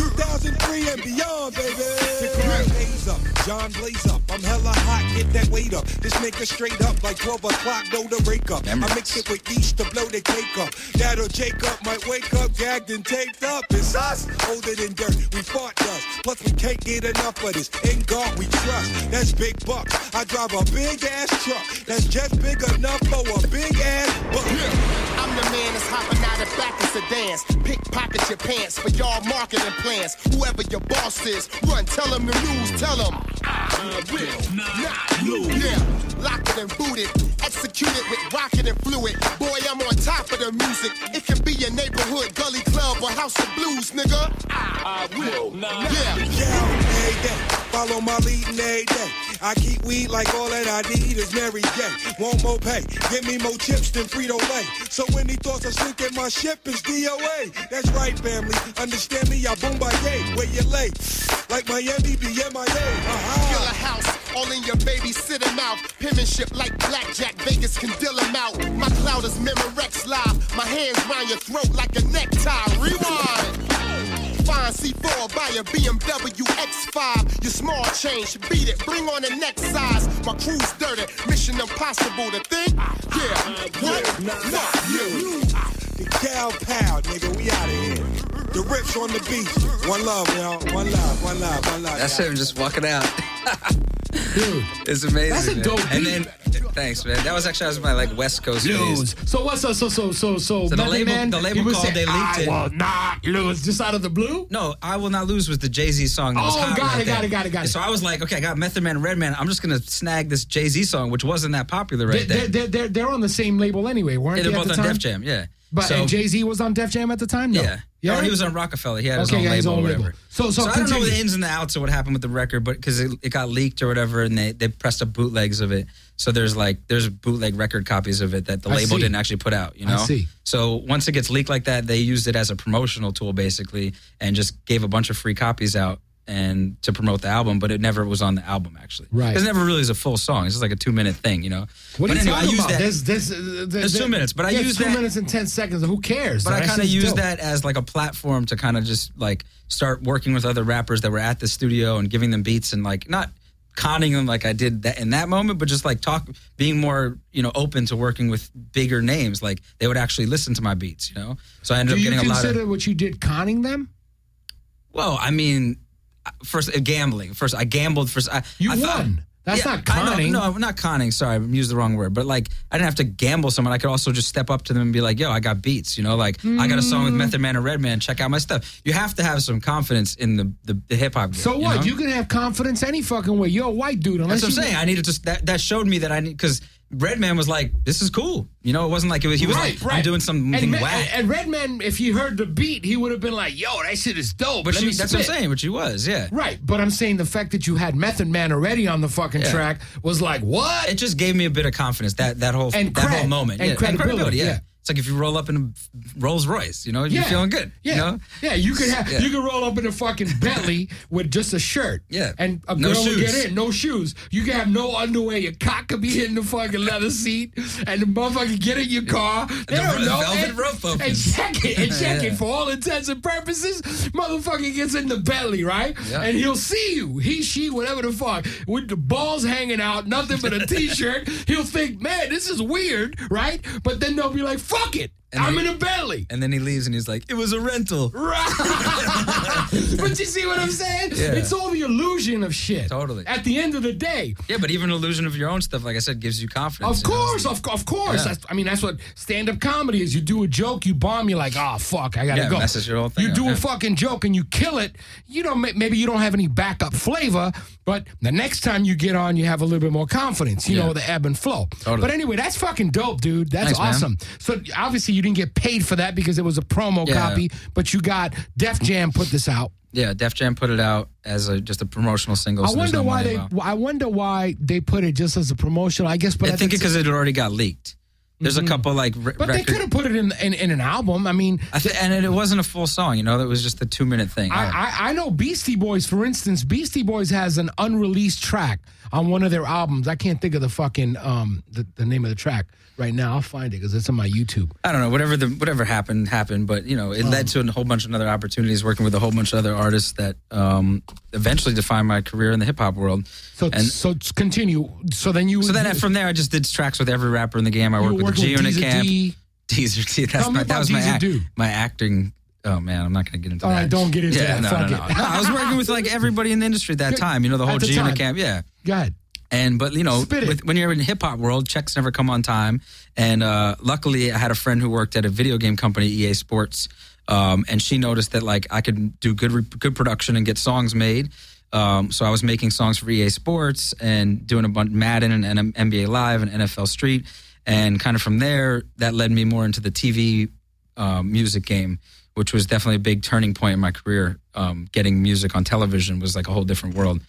season three and beyond, baby. The grind pays up, John blaze up. I'm hella hot, get that weight up. This nigga straight up like twelve o'clock, know the break up. I mix it with yeast to blow the cake up. That'll Jacob might wake up, gagged and taped up. It's us, older than dirt, we fought dust. Plus we can't get enough of this. In God we trust, that's big bucks. I drive a big ass truck, that's just big enough for a big ass buck. Yeah. I'm the man that's hopping out of back of sedans. Pickpocket your pants for y'all marketing plans. Whoever your boss is, run, tell him the news, tell him. I will not lose. Yeah, locked it and booted, executed with rocket and fluid. Boy, I'm on top of the music. It can be your neighborhood, gully club, or house of blues, nigga. I will not. Yeah. Yeah, every day, follow my lead every day. I keep weed like all that I need is Mary J. Want more pay, give me more chips than Frito-Lay. So any thoughts of sinking my ship is D O A. That's right, family, understand me, I boom by yay. Where you lay, like Miami, be M I A. Uh-huh. Kill a house, all in your babysitter mouth. Penmanship like blackjack, Vegas can deal them out. My cloud is Memorex live, my hands round your throat like a necktie. Rewind. Fine C four, buy a B M W X five. Your small change, beat it, bring on the next size. My crew's dirty, mission impossible to think. Yeah, what? Not you. The cow pow, nigga, we out of here. The rips on the beach. One love, y'all. One love, one love, one love. That's him just walking out. Dude, it's amazing. That's a man. dope And beat. then, thanks, man. That was actually that was my like West Coast Lose. days. So what's up? So so so so. So the Method label- Man, the label he was called, saying, they leaked I it. will not lose. Just out of the blue. No, I Will Not Lose was the Jay-Z song that was Oh, hot got right it, got then. it, got it, got it. So I was like, okay, I got Method Man and Redman. I'm just gonna snag this Jay-Z song, which wasn't that popular right They, then. they're, they're, they're on the same label anyway, weren't Yeah, they they're at both the on time? Def Jam, yeah. But So- and Jay-Z was on Def Jam at the time? No. Yeah. Yeah. Oh, he was on Rockefeller. He had his Okay, own yeah, label his or own whatever. label. So- so I don't know continue. the ins and the outs of what happened with the record, but because it, it got leaked or whatever, and they, they pressed up bootlegs of it. So there's like there's bootleg record copies of it that the I label see. didn't actually put out. You I know. see. So once it gets leaked like that, they used it as a promotional tool basically, and just gave a bunch of free copies out and to promote the album, but it never was on the album actually. Right. Because it never really is a full song. It's just like a two minute thing, you know. What but are you anyway, I talking used about? that. There's, there's, uh, there's, It's two minutes, but I yeah, used two that- minutes and ten seconds. Who cares? But I That kind of shit's used dope. that as like a platform to kind of just like start working with other rappers that were at the studio and giving them beats and like not conning them like I did that in that moment, but just like talk, being more, you know, open to working with bigger names. Like they would actually listen to my beats, you know? So I ended Do up you getting a lot consider of, what you did conning them? well, I mean, first uh, gambling. First, I gambled. First, I, You I thought- won. That's Yeah, not I know- conning. no, not conning. Sorry, I used the wrong word. But like, I didn't have to gamble someone. I could also just step up to them and be like, "Yo, I got beats." You know, like I got a song with Mm. Method Man and Redman. Check out my stuff. You have to have some confidence in the the, the hip hop. So what? You, know? You can have confidence any fucking way. You're a white dude. Unless That's what I'm you, saying. I needed to. That that showed me that I need because Redman was like, "This is cool." You know, it wasn't like it was. He was right, like, right. "I'm doing something and, Ma- whack." and Redman, if he heard the beat, he would have been like, "Yo, that shit is dope." but Let she, me that's spit. what I'm saying. But she was, yeah. Right, but I'm saying the fact that you had Method Man already on the fucking Yeah. track was like, what? It just gave me a bit of confidence. That that whole And that cred. whole moment, And yeah, credibility, yeah. yeah. It's like if you roll up in a Rolls Royce, you know, you're Yeah. feeling good. Yeah, You know? yeah. You could have Yeah. you could roll up in a fucking Bentley with just a shirt. Yeah. and a No girl would shoes. get in, no shoes. You can have no underwear. Your cock could be hitting the fucking leather seat, and the motherfucker get in your car. They The don't know velvet and, rope and opens. check it and check Yeah. it for all intents and purposes. Motherfucker gets in the Bentley, right? Yeah. And he'll see you, he, she, whatever the fuck, with the balls hanging out, nothing but a t-shirt. He'll think, man, this is weird, right? But then they'll be like, fuck it. And I'm then- in a Bentley. And then he leaves and he's like, "It was a rental." Right. But you see what I'm saying? Yeah. It's all the illusion of shit. Totally. At the end of the day. Yeah, but even illusion of your own stuff, like I said, gives you confidence. Of you know? course, of, of course. Yeah. That's, I mean, that's what stand-up comedy is. You do a joke, you bomb, you're like, oh, fuck, I gotta Yeah, go. messes your whole thing You up, do yeah. a fucking joke and you kill it. You know, may- maybe you don't have any backup flavor, but the next time you get on, you have a little bit more confidence. You Yeah. know, the ebb and flow. Totally. But anyway, that's fucking dope, dude. That's Thanks, man. awesome. So obviously you didn't get paid for that because it was a promo Yeah. copy, but you got Def Jam put this out. Yeah, Def Jam put it out as a just a promotional single. I so there's wonder no why money they. involved. I wonder why they put it just as a promotional. I guess, but I at think the because it already got leaked. There's Mhm. a couple like r- But they record- could have put it in, in in an album. I mean, I th- and it, it wasn't a full song, you know. That was just a two minute thing. I, I, I know Beastie Boys, for instance. Beastie Boys has an unreleased track on one of their albums. I can't think of the fucking um the, the name of the track right now. I'll find it because it's on my YouTube. I don't know. Whatever the whatever happened happened, but you know, it led to a whole bunch of other opportunities working with a whole bunch of other artists that um, eventually defined my career in the hip hop world. So and so t- continue. So then you. so then you, from there, I just did tracks with every rapper in the game. I you worked were with the working G with Unit Deezer Camp. D. Deezer D. That's Tell me my, that about was my Deezer act, Do. my acting. Oh man, I'm not going to get into All that. right, don't get into yeah, that. No, Fuck no, it. no. No, I was working with like everybody in the industry at that Good. time. You know, the whole At the G Unit time. Camp. Yeah. Go ahead. And but you know, Spit it. with, when you're in hip hop world, checks never come on time. And uh, luckily, I had a friend who worked at a video game company, E A Sports, um, and she noticed that like I could do good re- good production and get songs made. Um, so I was making songs for E A Sports and doing a bunch Madden and, and N B A Live and N F L Street, and kind of from there that led me more into the T V um, music game, which was definitely a big turning point in my career. Um, getting music on television was like a whole different world.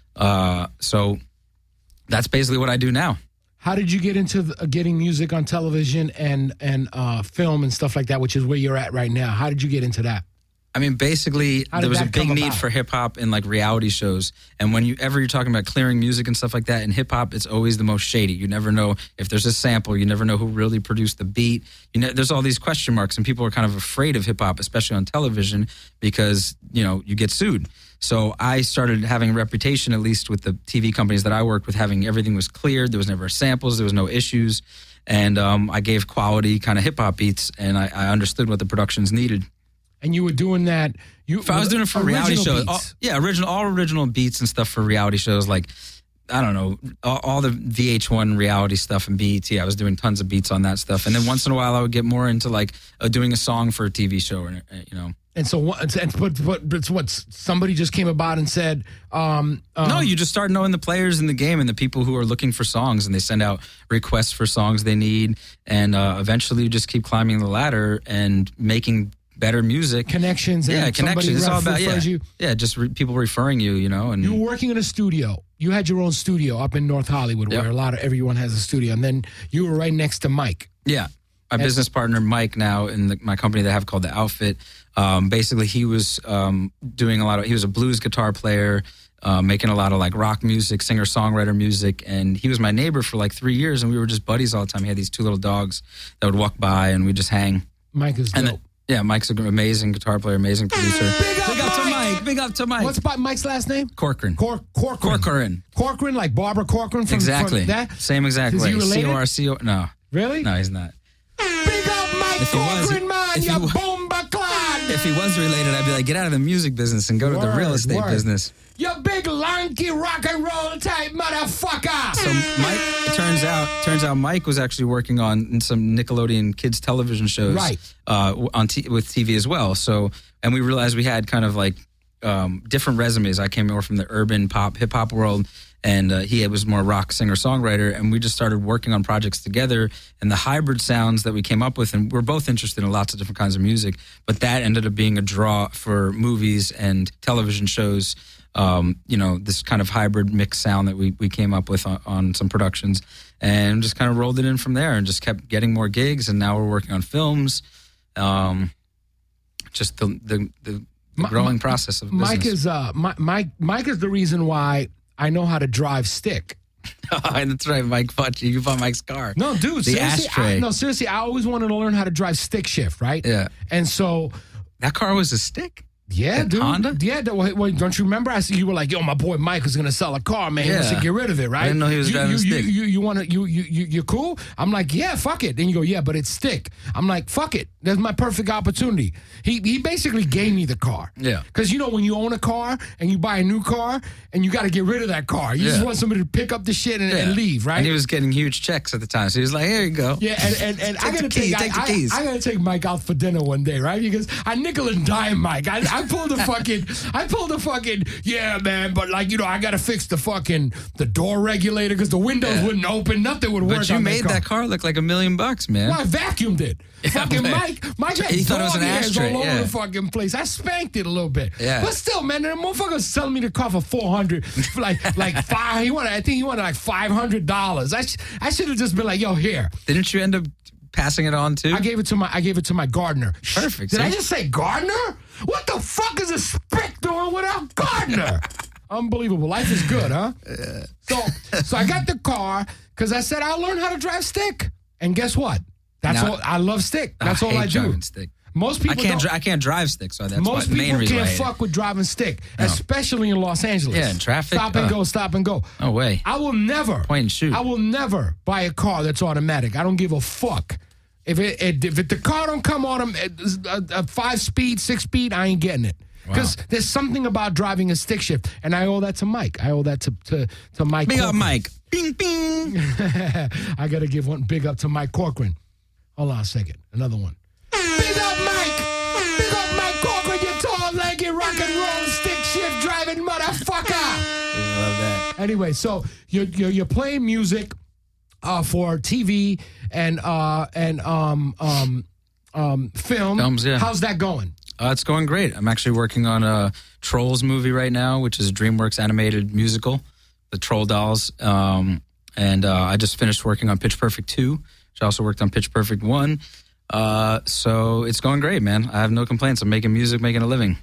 Uh, so that's basically what I do now. How did you get into the, uh, getting music on television and and uh, film and stuff like that, which is where you're at right now? How did you get into that? I mean, basically, How did there was a that big come need about? for hip hop in like reality shows. And when you ever you're talking about clearing music and stuff like that, in hip hop, it's always the most shady. You never know if there's a sample. You never know who really produced the beat. You know, there's all these question marks, and people are kind of afraid of hip hop, especially on television, because you know you get sued. So I started having a reputation, at least with the T V companies that I worked with, having everything was cleared. There was never samples. There was no issues. And um, I gave quality kind of hip hop beats, and I, I understood what the productions needed. And you were doing that. You, If I was doing it for reality original shows, beats. all, yeah, original, all original beats and stuff for reality shows. Like, I don't know, all, all the V H one reality stuff and B E T. I was doing tons of beats on that stuff, and then once in a while, I would get more into like uh, doing a song for a T V show, or you know. And so, what? And, but but but it's what somebody just came about and said. Um, um, No, you just start knowing the players in the game and the people who are looking for songs, and they send out requests for songs they need, and uh, eventually you just keep climbing the ladder and making better music. connections. And Yeah, somebody connections. It's all ref- about yeah, refers you. yeah, just re- people referring you, you know, and You were working in a studio. You had your own studio up in North Hollywood, Yep. where a lot of everyone has a studio, and then you were right next to Mike. yeah. My And- business partner Mike now in the, my company that I have called The Outfit. Um, basically, he was um, doing a lot of. He was a blues guitar player, uh, making a lot of like rock music, singer songwriter music, and he was my neighbor for like three years, and we were just buddies all the time. He had these two little dogs that would walk by, and we just hang. Mike is And dope. the- yeah, Mike's an amazing guitar player, amazing producer. Big up, to Mike! Mike. Big up to Mike. What's by Mike's last name? Corcoran? Cor- Corcoran. Corcoran. Corcoran, like Barbara Corcoran from, Exactly. from that. Same exact Is way. he related? C O R C O. No, Really? no, he's not. Big up Mike If he was- Corcoran, man. if he You wa- bomba clod. If he was related, I'd be like, get out of the music business and go to the real Word, estate word. business. You big lanky rock and roll type motherfucker. So Mike, it turns out, turns out Mike was actually working on some Nickelodeon kids television shows, Right. Uh, on t- with T V as well. So, and we realized we had kind of like um, different resumes. I came more from the urban pop, hip hop world, and uh, he was more rock singer songwriter. And we just started working on projects together. And the hybrid sounds that we came up with, and we're both interested in lots of different kinds of music, but that ended up being a draw for movies and television shows. Um, you know, this kind of hybrid mix sound that we, we came up with on, on some productions, and just kind of rolled it in from there and just kept getting more gigs. And now we're working on films. Um, just the, the, the, the Mi- growing Mi- process of Mike business. is uh Mi- Mike Mike is the reason why I know how to drive stick. That's right, Mike bought you. You bought Mike's car. No, dude, The seriously, ashtray. I, no, seriously, I always wanted to learn how to drive stick shift, right? Yeah. And so, That car was a stick? yeah, That dude, Honda? yeah. th- Wait, wait, don't you remember? I said you were like, "Yo, my boy Mike is gonna sell a car, man. Yeah. I should get rid of it, right?" I didn't know he was you, driving you, a stick. You, you, you want to? You, you, you, you cool? I'm like, yeah, fuck it. Then you go, yeah, but it's stick. I'm like, fuck it. That's my perfect opportunity. He he basically gave me the car. Yeah. Because you know when you own a car and you buy a new car and you got to get rid of that car, you just Yeah. want somebody to pick up the shit and, Yeah. and leave, right? And he was getting huge checks at the time. So he was like, here you go. Yeah, and, and, and I Take gotta the keys, take, take the I, keys. I, I gotta take Mike out for dinner one day, right? Because I nickel and dime Mike. I, I I pulled the fucking, I pulled the fucking, yeah, man, but like, you know, I got to fix the fucking, the door regulator because the windows Yeah. wouldn't open. Nothing would work But you on made that car. that car look like a million bucks, man. Well, I vacuumed it. Yeah, fucking but- Mike, Mike had He thought it was dog an hairs ashtray, all over yeah. the fucking place. I spanked it a little bit. Yeah. But still, man, the motherfucker was selling me the car for four hundred, for like like five. He wanted, I think he wanted like five hundred dollars. I sh- I should have just been like, yo, here. Didn't you end up passing it on too? I gave it to my I gave it to my gardener. Perfect, Did see? I just say gardener? What the fuck is a spick doing without gardener? Unbelievable. Life is good, huh? So so I got the car because I said I'll learn how to drive stick. And guess what? That's Now- all I love stick. That's I all hate I do. driving stick. Most people I can't. don't, Dri- I can't drive stick, so that's most why, the main people reason why I can't hate fuck with driving stick, No. especially in Los Angeles. Yeah, in traffic, Stop and uh. go, stop and go. it. No way. I will never Point and shoot. I will never buy a car that's automatic. I don't give a fuck. If it, it if it, the car don't come on a, a five speed, six speed, I ain't getting it. Because Wow. there's something about driving a stick shift, and I owe that to Mike. I owe that to to, to Mike. Big up, Corcoran. Mike. Bing, bing. I gotta give one big up to Mike Corcoran. Hold on a second, another one. Big up, Mike. Big up, Mike Corcoran. You tall, legged, rock and roll stick shift driving motherfucker. I love that. Anyway, so you're you're, you're playing music uh, for T V and uh, and um, um, um, film. Films, yeah. How's that going? Uh, it's going great. I'm actually working on a Trolls movie right now, which is a DreamWorks animated musical, the Troll Dolls. Um, and uh, I just finished working on Pitch Perfect two, which I also worked on Pitch Perfect one. Uh, so it's going great, man. I have no complaints. I'm making music, making a living.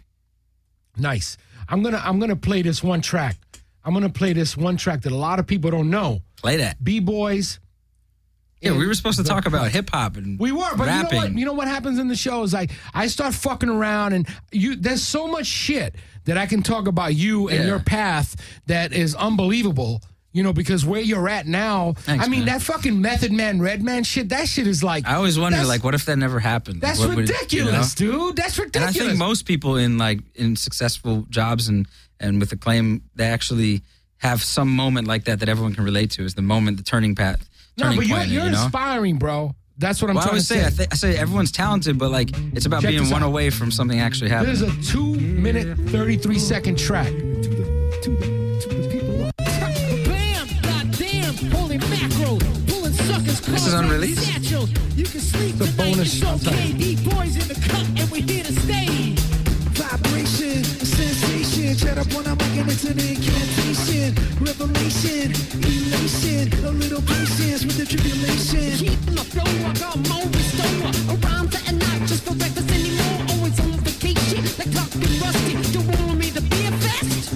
Nice. I'm gonna I'm gonna play this one track. I'm gonna play this one track that a lot of people don't know. Play that. B-boys. Yeah, we in were supposed to the talk about cut. hip hop and We were, but rapping. you know what? You know what happens in the show is like I start fucking around, and you. There's so much shit that I can talk about you and Yeah. your path that is unbelievable. You know, because where you're at now, Thanks, I mean, man. that fucking Method Man, Redman shit. That shit is like. I always wonder, that's- like, what if that never happened? That's What would- you know? ridiculous, dude. That's And ridiculous. I think most people in like in successful jobs and and with acclaim, they actually have some moment like that that everyone can relate to. Is the moment, the turning path, no, turning but you're, point. you're you know. inspiring, bro. That's what I'm Well, I trying to always say. say, I, th- I say everyone's talented, but like it's about Check being this one out. away from something actually happening. There's a two minute, thirty-three second track. Bam! Goddamn! Holy mackerel! Pulling suckers. This is unreleased? Satchels. You can sleep It's a tonight. bonus, It's I'll tell okay. you. These boys in the cut, and we're here to stay. Vibration, sensation, chat up on a mic and it's an incantation, revelation, elation, a little patience with the tribulation. Keep my flow, I got more restore. Around to and not just for breakfast anymore. Always on vacation, like Doc and Rusty. You want me to be a fest?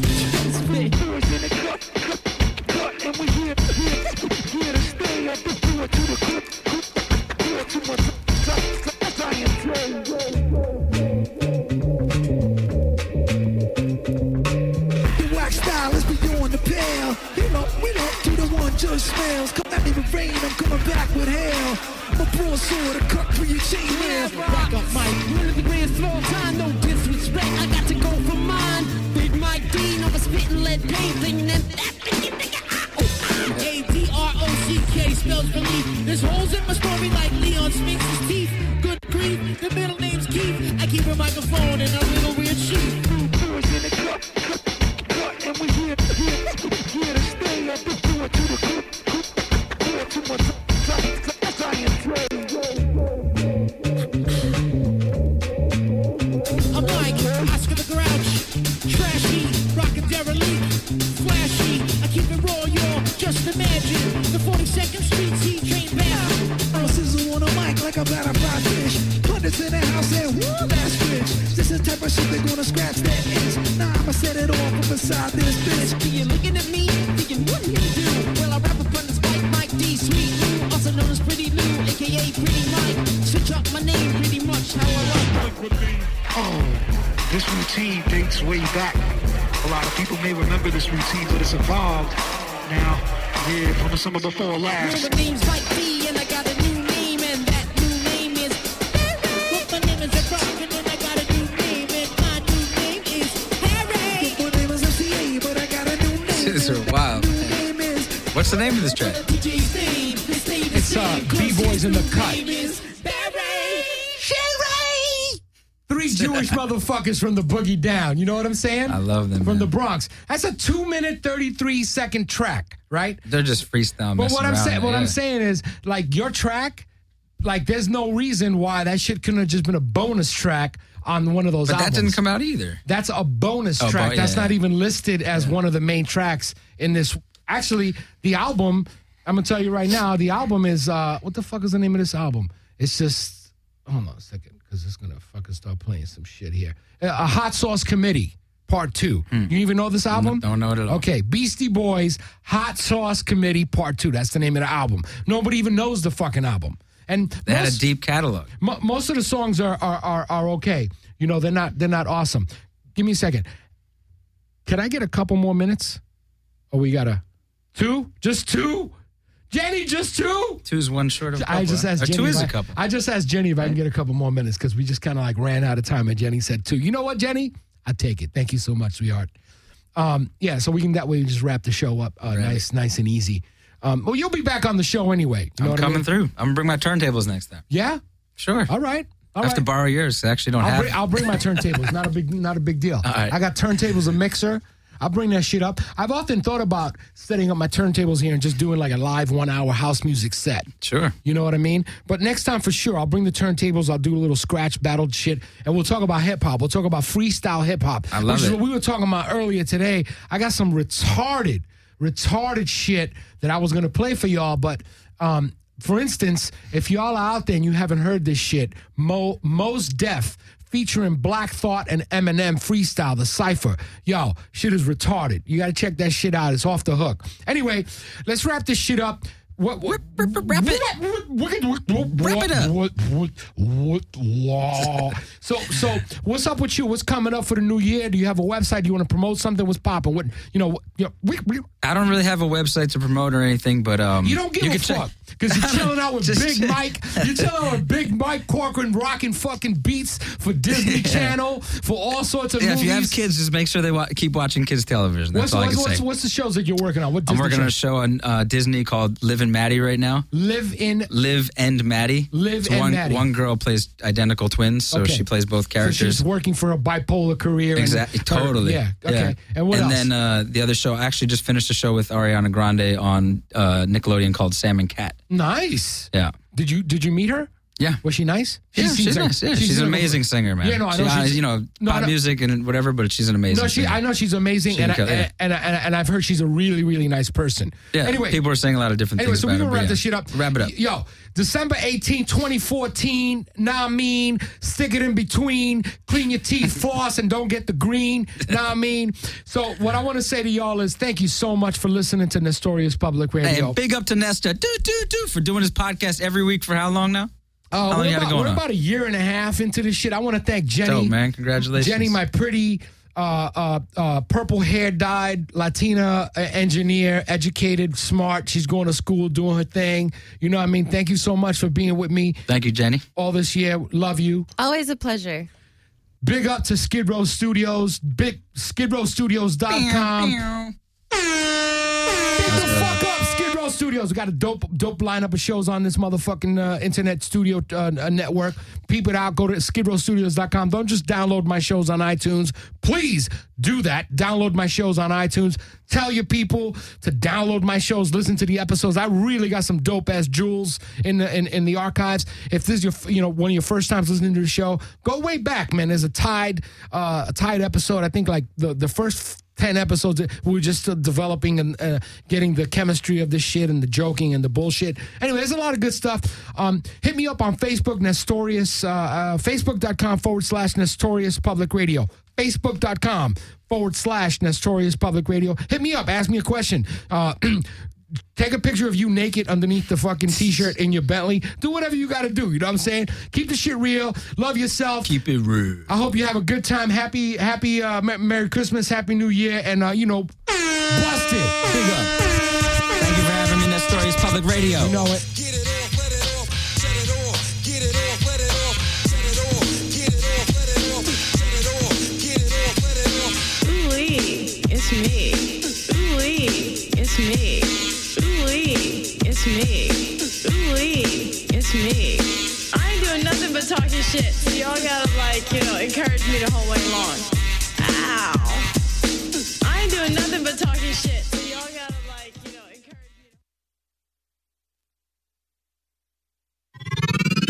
And we here, here, here to stay at the door to the cook, cook, door to my science. The wax style is beyond the pale. You know, we don't do the one just smells. Come not even rain, I'm coming back with hell. My broadsword, a cut for your chainmail. Back up, Mike. One of the grand small time, no disrespect. I got to go for mine. Big Mike Dean over spitting lead paint, thinking that that thinking, thinking, ah, oh. A D R O C K spells relief. There's holes in my story like Leon Spinks' teeth. Good grief, the middle name's Keith. I keep a microphone and a little weird sheet. And we here, here, here to stay at the door to the cook, cook, door to my science. I'm like Oscar the Grouch, trashy, rockin' derelict, flashy. I keep it raw, y'all. Just imagine the forty-second Street C train back. I'll sizzle on a mic like a batter fry fish. Hundreds in the house and woo, that's rich. This is the type of shit they're gonna scratch that itch. Nah, I'ma set it off from beside this bitch. Be you looking at me, thinking what you do? Well, I rap upon this mic, Mike D, Sweet Lou, also known as Pretty Lou, aka Pretty Mike. Switch up my name pretty much how I rock. Oh, this routine dates way back. A lot of people may remember this routine, but it's evolved now. Yeah, from the summer before Well, last. the name's Mike D, and I got a new name, and that new name is Harry. But my name is Rock, and then I got a new name, and my new name is Harry. My name is M C A, but I got a new name. This is wild. New name is What's the name of this track? D J's name, his name is It's, uh, Sam, 'cause B-Boys in the his Cut. name is Barry. Three Jewish motherfuckers from the Boogie Down. You know what I'm saying? I love them. From man. the Bronx. That's a two minute, thirty-three second track, right? They're just freestyle. But what I'm saying, what yeah. I'm saying is, like your track, like there's no reason why that shit couldn't have just been a bonus track on one of those But albums. that didn't come out either. That's a bonus Oh, track. bo- That's yeah, not yeah. even listed as one of the main tracks in this. Actually, the album, I'm going to tell you right now, the album is, uh, what the fuck is the name of this album? It's just, hold on a second, because it's going to fucking start playing some shit here. Uh, A Hot Sauce Committee, Part two. You even know this album? Don't know it at all. Okay, Beastie Boys, Hot Sauce Committee, Part two. That's the name of the album. Nobody even knows the fucking album. And They had a most- deep catalog. Mo- most of the songs are, are are are okay. You know, they're not they're not awesome. Give me a second. Can I get a couple more minutes? Oh, we got a two? Just two? Jenny, just two? Two's one short of a couple. I just huh? asked Or Jenny. two if is I, a couple. I just asked Jenny if I can get a couple more minutes because we just kind of like ran out of time and Jenny said two. You know what, Jenny? I take it. Thank you so much, sweetheart. Um, yeah, so we can that way we just wrap the show up uh, nice, nice and easy. Um, well, you'll be back on the show anyway. You know I'm what I coming mean? through. I'm gonna bring my turntables next time. Yeah. Sure. All right. All I have right. to borrow yours. I actually don't I'll have. bring, I'll bring my turntables. Not a big, not a big deal. All right. I got turntables, a mixer. I'll bring that shit up. I've often thought about setting up my turntables here and just doing like a live one-hour house music set. Sure. You know what I mean? But next time for sure, I'll bring the turntables. I'll do a little scratch battle shit, and we'll talk about hip hop. We'll talk about freestyle hip hop. I love which is it. what we were talking about earlier today. I got some retarded, retarded shit that I was gonna play for y'all, but. um For instance, if y'all are out there and you haven't heard this shit, Mo Mos Def featuring Black Thought and Eminem freestyle, the cypher. Yo, shit is retarded. You got to check that shit out. It's off the hook. Anyway, let's wrap this shit up. What, what, Wrap it. Wrap it up. What, what, what, what, so, so, what's up with you? What's coming up for the new year? Do you have a website? Do you want to promote something? What's popping? What, you know, you know we, we, I don't really have a website to promote or anything, but um, you don't give you a can check- fuck because you're chilling out with Just Big check. Mike. You're chilling out with Big Mike Corcoran, rocking fucking beats for Disney Channel, for all sorts of Yeah, movies. if you have kids, just make sure they wa- keep watching kids television. That's what's, all I what's, can what's, say. what's the shows that you're working on? What I'm Disney working on a show? show on uh, Disney called Liv and Maddie right now. Live in. Liv and Maddie. Liv so and one, Maddie. One girl plays identical twins, so Okay. she plays both So characters. she's working for a bipolar career. and- Exactly, totally. Yeah. Okay. Yeah. And what else? then uh, the other show, I actually just finished a show with Ariana Grande on uh, Nickelodeon called Sam and Cat. Nice. Yeah. Did you Did you meet her? Yeah. Was she nice? Yeah, seems she's like- nice. Yeah, she she's seems an like a- amazing singer, man. Yeah, no, I She, know uh, she's- you know, no, I pop know- music and whatever, but she's an amazing No, she. singer. I know she's amazing, She and, I, can kill- yeah. and, and, and, and I've heard she's a really, really nice person. Yeah, Anyway, people are saying a lot of different Anyway, things so about we're her. gonna but wrap yeah. this shit up. Wrap it up. Yo, December eighteenth, twenty fourteen. Nah, I mean, stick it in between. Clean your teeth, floss, and don't get the green. Nah, I mean. So what I want to say to y'all is thank you so much for listening to Nestorius Public Radio. Hey, and big up to Nesta, do do do, for doing his podcast every week for how long now? Uh, How long we're you had it about, going we're on? about a year and a half into this shit. I want to thank Jenny. Dope, man. Congratulations. Jenny, my pretty uh, uh, uh, purple hair dyed Latina uh, engineer, educated, smart. She's going to school, doing her thing. You know what I mean? Thank you so much for being with me Thank you, Jenny. all this year. Love you. Always a pleasure. Big up to Skid Row Studios, big skid row studios dot com. Get the fuck up, Skid Row Studios. We got a dope, dope lineup of shows on this motherfucking uh, internet studio uh, uh, network. Peep it out. Go to skid row studios dot com. Don't just download my shows on iTunes. Please do that. Download my shows on iTunes. Tell your people to download my shows. Listen to the episodes. I really got some dope ass jewels in the in, in the archives. If this is your you know one of your first times listening to the show, go way back, man. There's a tied uh, a tied episode. I think like the the first ten episodes, we were just still developing and uh, getting the chemistry of this shit and the joking and the bullshit. Anyway, there's a lot of good stuff. Um, hit me up on Facebook, Nestorius, uh, uh, facebook.com forward slash Nestorius Public Radio. Facebook.com forward slash Nestorius Public Radio. Hit me up. Ask me a question. Uh, take a picture of you naked underneath the fucking T-shirt in your Bentley. Do whatever you got to do. You know what I'm saying? Keep the shit real. Love yourself. Keep it real. I hope you have a good time. Happy, happy uh, Merry Christmas, Happy New Year, and, uh, you know, bust it. Big up. Thank you for having me, Nestorius Public Radio. You know it. Get it off, let it off, shut it off. Get it off, let it off, shut it off. Get it off, let it off, shut it off. Get it off, let it off. Ooh-wee, it's me. Ooh-wee, it's me. Ooh-wee, it's me. Ooh-wee, it's me. I ain't doing nothing but talking shit. shit. So y'all gotta like, you know, encourage me the whole way along.